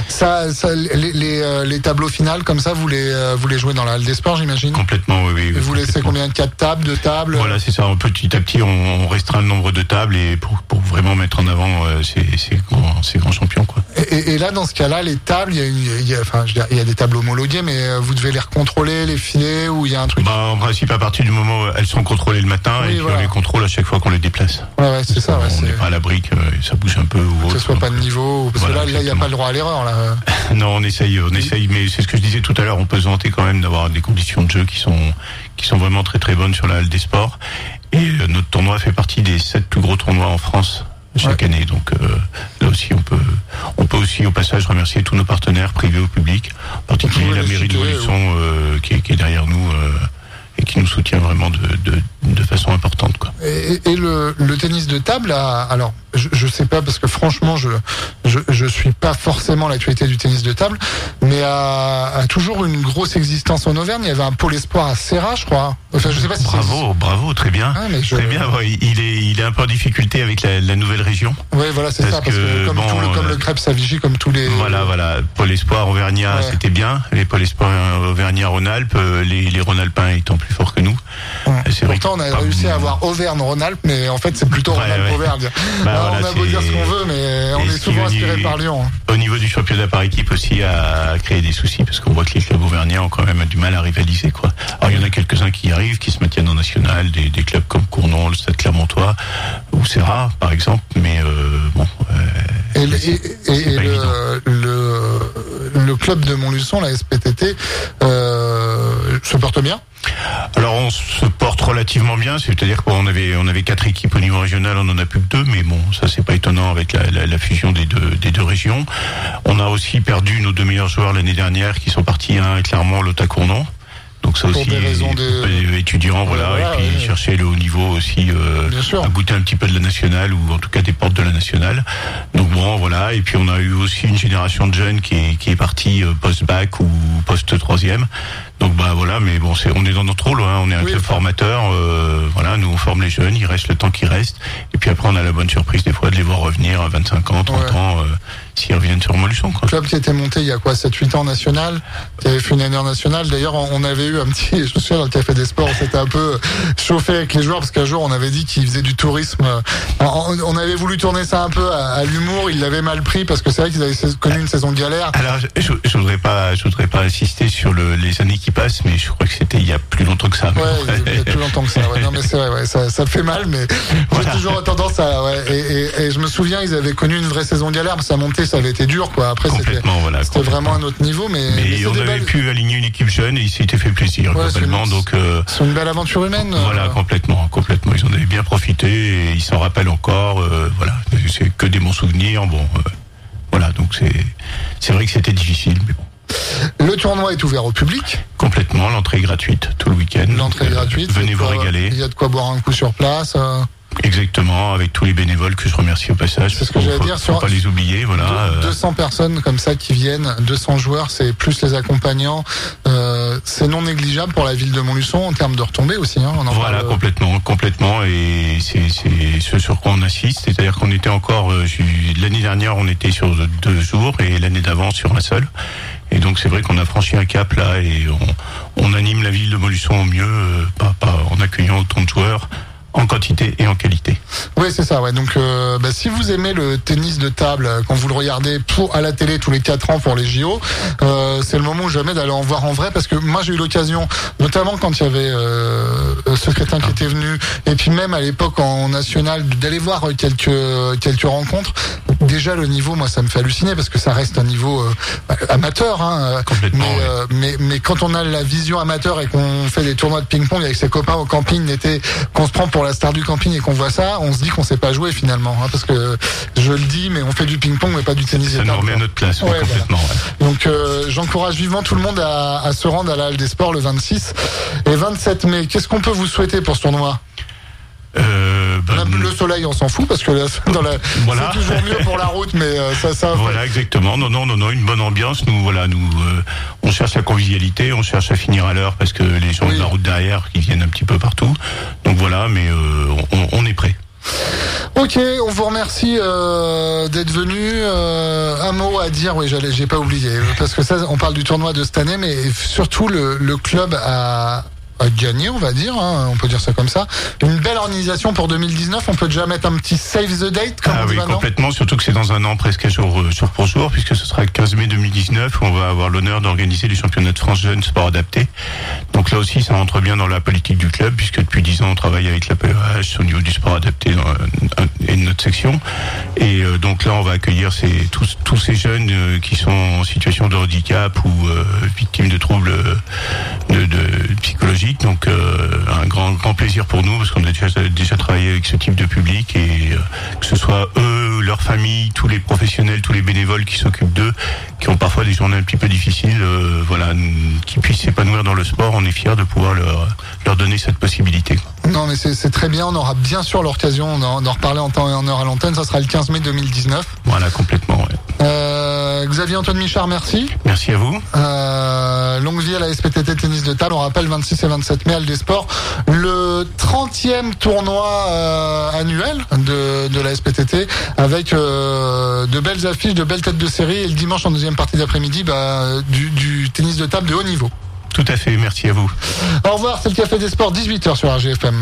Les tableaux finales comme ça, vous les jouez dans la halle des sports, j'imagine. Complètement, oui. Et vous laissez combien de 4 tables, 2 tables? Voilà, c'est ça. Petit à petit, on restreint le nombre de tables et pour vraiment mettre en avant ces grands champions, quoi. Et là, dans ce cas-là, les tables, il y a des tables homologuées, mais vous devez les recontrôler, les filer, ou il y a un truc. En principe, à partir du moment où elles sont contrôlées le matin, et puis on les contrôle à chaque fois qu'on les déplace. Ouais, c'est ça. On n'est pas à l'abri que ça bouge un peu ou autre. Que ce soit pas de niveau, parce que là, il n'y a pas le droit à l'erreur, là. Non, on essaye, mais c'est ce que je disais tout à l'heure, on peut se vanter quand même d'avoir des conditions de jeu qui sont vraiment très très bonnes sur la halle des sports. Et notre tournoi fait partie des 7 plus gros tournois en France chaque année. Donc là aussi, on peut aussi au passage remercier tous nos partenaires privés ou publics, en particulier la mairie de Montluçon qui est derrière nous. Et qui nous soutient vraiment de façon importante, quoi. Et le tennis de table alors je sais pas parce que franchement je suis pas forcément l'actualité du tennis de table, mais a toujours une grosse existence en Auvergne. Il y avait un pôle espoir à Serra, je crois. Enfin, je sais pas si bravo, très bien. Très bien. Ouais, il est un peu en difficulté avec la nouvelle région. Oui, voilà, c'est ça, parce que comme le Crêpe Savichy, comme tous les. Voilà. Pôle espoir Auvergnat, c'était bien. Les pôles espoir Auvergnat Rhône-Alpes, les Rhône-Alpins étant plus forts que nous. C'est pourtant, on a réussi à avoir Auvergne-Rhône-Alpes, mais en fait, c'est plutôt Rhône-Alpes-Auvergne. On a beau dire ce qu'on veut, mais on est souvent inspiré par Lyon. Au niveau du championnat par équipe aussi, à créer des soucis, parce qu'on voit que les clubs auvergnats ont quand même du mal à rivaliser, quoi. Alors, il y en a quelques-uns qui y arrivent, qui se maintiennent en national, des clubs comme Cournon, le Stade Clermontois, ou Serra, par exemple, mais le club de Montluçon, la SPTT, se porte bien? Alors on se porte relativement bien, c'est-à-dire qu'on avait 4 équipes au niveau régional, on en a plus que 2, mais bon, ça c'est pas étonnant avec la fusion des deux régions. On a aussi perdu nos 2 meilleurs joueurs l'année dernière qui sont partis à Clermont, l'autre à Cournon. Donc ça pour aussi, des raisons étudiants, voilà, et puis chercher le haut niveau aussi, à goûter un petit peu de la nationale, ou en tout cas des portes de la nationale. Donc bon, voilà, et puis on a eu aussi une génération de jeunes qui est partie post-bac ou post-troisième. Donc bah voilà, mais bon, on est dans notre rôle, hein, on est un club formateur, voilà, nous on forme les jeunes, ils restent le temps qu'ils restent, et puis après on a la bonne surprise des fois de les voir revenir à 25 ans, 30 ans, s'ils reviennent sur Montluçon, quoi. Club qui était monté il y a quoi, 7-8 ans national, qui avait fait une année en nationale. D'ailleurs, on avait eu un petit, je me souviens dans le Café des Sports, on s'était un peu chauffé avec les joueurs, parce qu'un jour on avait dit qu'ils faisaient du tourisme. On avait voulu tourner ça un peu à l'humour, ils l'avaient mal pris, parce que c'est vrai qu'ils avaient connu une saison galère. Alors, je voudrais pas insister sur les années qui passent, mais je crois que c'était il y a plus longtemps que ça. Ouais, il y a plus longtemps que ça. Ouais. Non, mais c'est vrai, ça fait mal, mais j'ai toujours tendance à, et je me souviens, ils avaient connu une vraie saison galère, parce que ça montait, ça avait été dur, quoi. Après, c'était vraiment un autre niveau, mais on avait pu aligner une équipe jeune et il s'était fait plaisir, globalement. C'est une belle aventure humaine. Voilà, complètement. Ils en avaient bien profité et ils s'en rappellent encore, voilà. C'est que des bons souvenirs, voilà, donc c'est vrai que c'était difficile, mais bon. Le tournoi est ouvert au public. Complètement, l'entrée est gratuite tout le week-end. L'entrée est gratuite. Venez vous régaler. Il y a de quoi boire un coup sur place. Exactement, avec tous les bénévoles que je remercie au passage. C'est ce que j'allais dire. Faut pas les oublier, voilà. 200 personnes comme ça qui viennent, 200 joueurs, c'est plus les accompagnants. C'est non négligeable pour la ville de Montluçon en termes de retombées aussi. Hein, voilà, complètement. Et c'est ce sur quoi on assiste. C'est-à-dire qu'on était encore l'année dernière, on était sur 2 jours et l'année d'avant sur un seul. Et donc c'est vrai qu'on a franchi un cap là et on anime la ville de Montluçon au mieux, en accueillant autant de joueurs, en quantité et en qualité. Oui, c'est ça. Ouais. Donc, si vous aimez le tennis de table, quand vous le regardez à la télé tous les 4 ans pour les JO, c'est le moment ou jamais d'aller en voir en vrai, parce que moi j'ai eu l'occasion, notamment quand il y avait ce crétin qui était venu, et puis même à l'époque en national, d'aller voir quelques rencontres. Déjà le niveau, moi ça me fait halluciner, parce que ça reste un niveau amateur. Hein, complètement. Mais quand on a la vision amateur et qu'on fait des tournois de ping-pong avec ses copains au camping l'été, qu'on se prend pour la star du camping et qu'on voit ça, on se dit qu'on sait pas jouer finalement, hein, parce que je le dis, mais on fait du ping-pong mais pas du tennis. Ça nous remet à notre place, complètement. Voilà. Donc j'encourage vivement tout le monde à se rendre à la Halle des Sports le 26 et 27 mai. Qu'est-ce qu'on peut vous souhaiter pour ce tournoi? Le soleil, on s'en fout, parce que c'est toujours mieux pour la route, mais ça. Voilà, exactement. Non, une bonne ambiance. Nous, on cherche la convivialité, on cherche à finir à l'heure, parce que les gens de la route derrière, qui viennent un petit peu partout. Donc voilà, mais on est prêt. Ok, on vous remercie d'être venu. Un mot à dire, j'ai pas oublié, parce que ça, on parle du tournoi de cette année, mais surtout le club a gagné, on va dire, hein, on peut dire ça comme ça. Une belle organisation pour 2019, on peut déjà mettre un petit save the date comme on dit maintenant. Complètement, surtout que c'est dans un an presque jour pour jour, puisque ce sera le 15 mai 2019, on va avoir l'honneur d'organiser les championnats de France jeunes sport adapté. Donc là aussi, ça rentre bien dans la politique du club, puisque depuis 10 ans, on travaille avec la PEH au niveau du sport adapté et de notre section. Et donc là, on va accueillir tous ces jeunes qui sont en situation de handicap ou victimes de troubles de psychologiques. Donc un grand plaisir pour nous, parce qu'on a déjà travaillé avec ce type de public, et que ce soit eux, leur famille, tous les professionnels, tous les bénévoles qui s'occupent d'eux, qui ont parfois des journées un petit peu difficiles, qui puissent s'épanouir dans le sport, on est fiers de pouvoir leur donner cette possibilité. Non, mais c'est très bien, on aura bien sûr l'occasion d'en reparler en temps et en heure à l'antenne, ça sera le 15 mai 2019. Voilà, complètement, Xavier Antoine Michard, merci. Merci à vous. Longue vie à la SPTT tennis de table, on rappelle 26 et 27 mai, Halle des Sports, le 30e tournoi annuel de la SPTT, avec de belles affiches, de belles têtes de série, et le dimanche en deuxième partie d'après-midi, du tennis de table de haut niveau. Tout à fait, merci à vous. Au revoir, c'est le Café des Sports, 18h sur RGFM.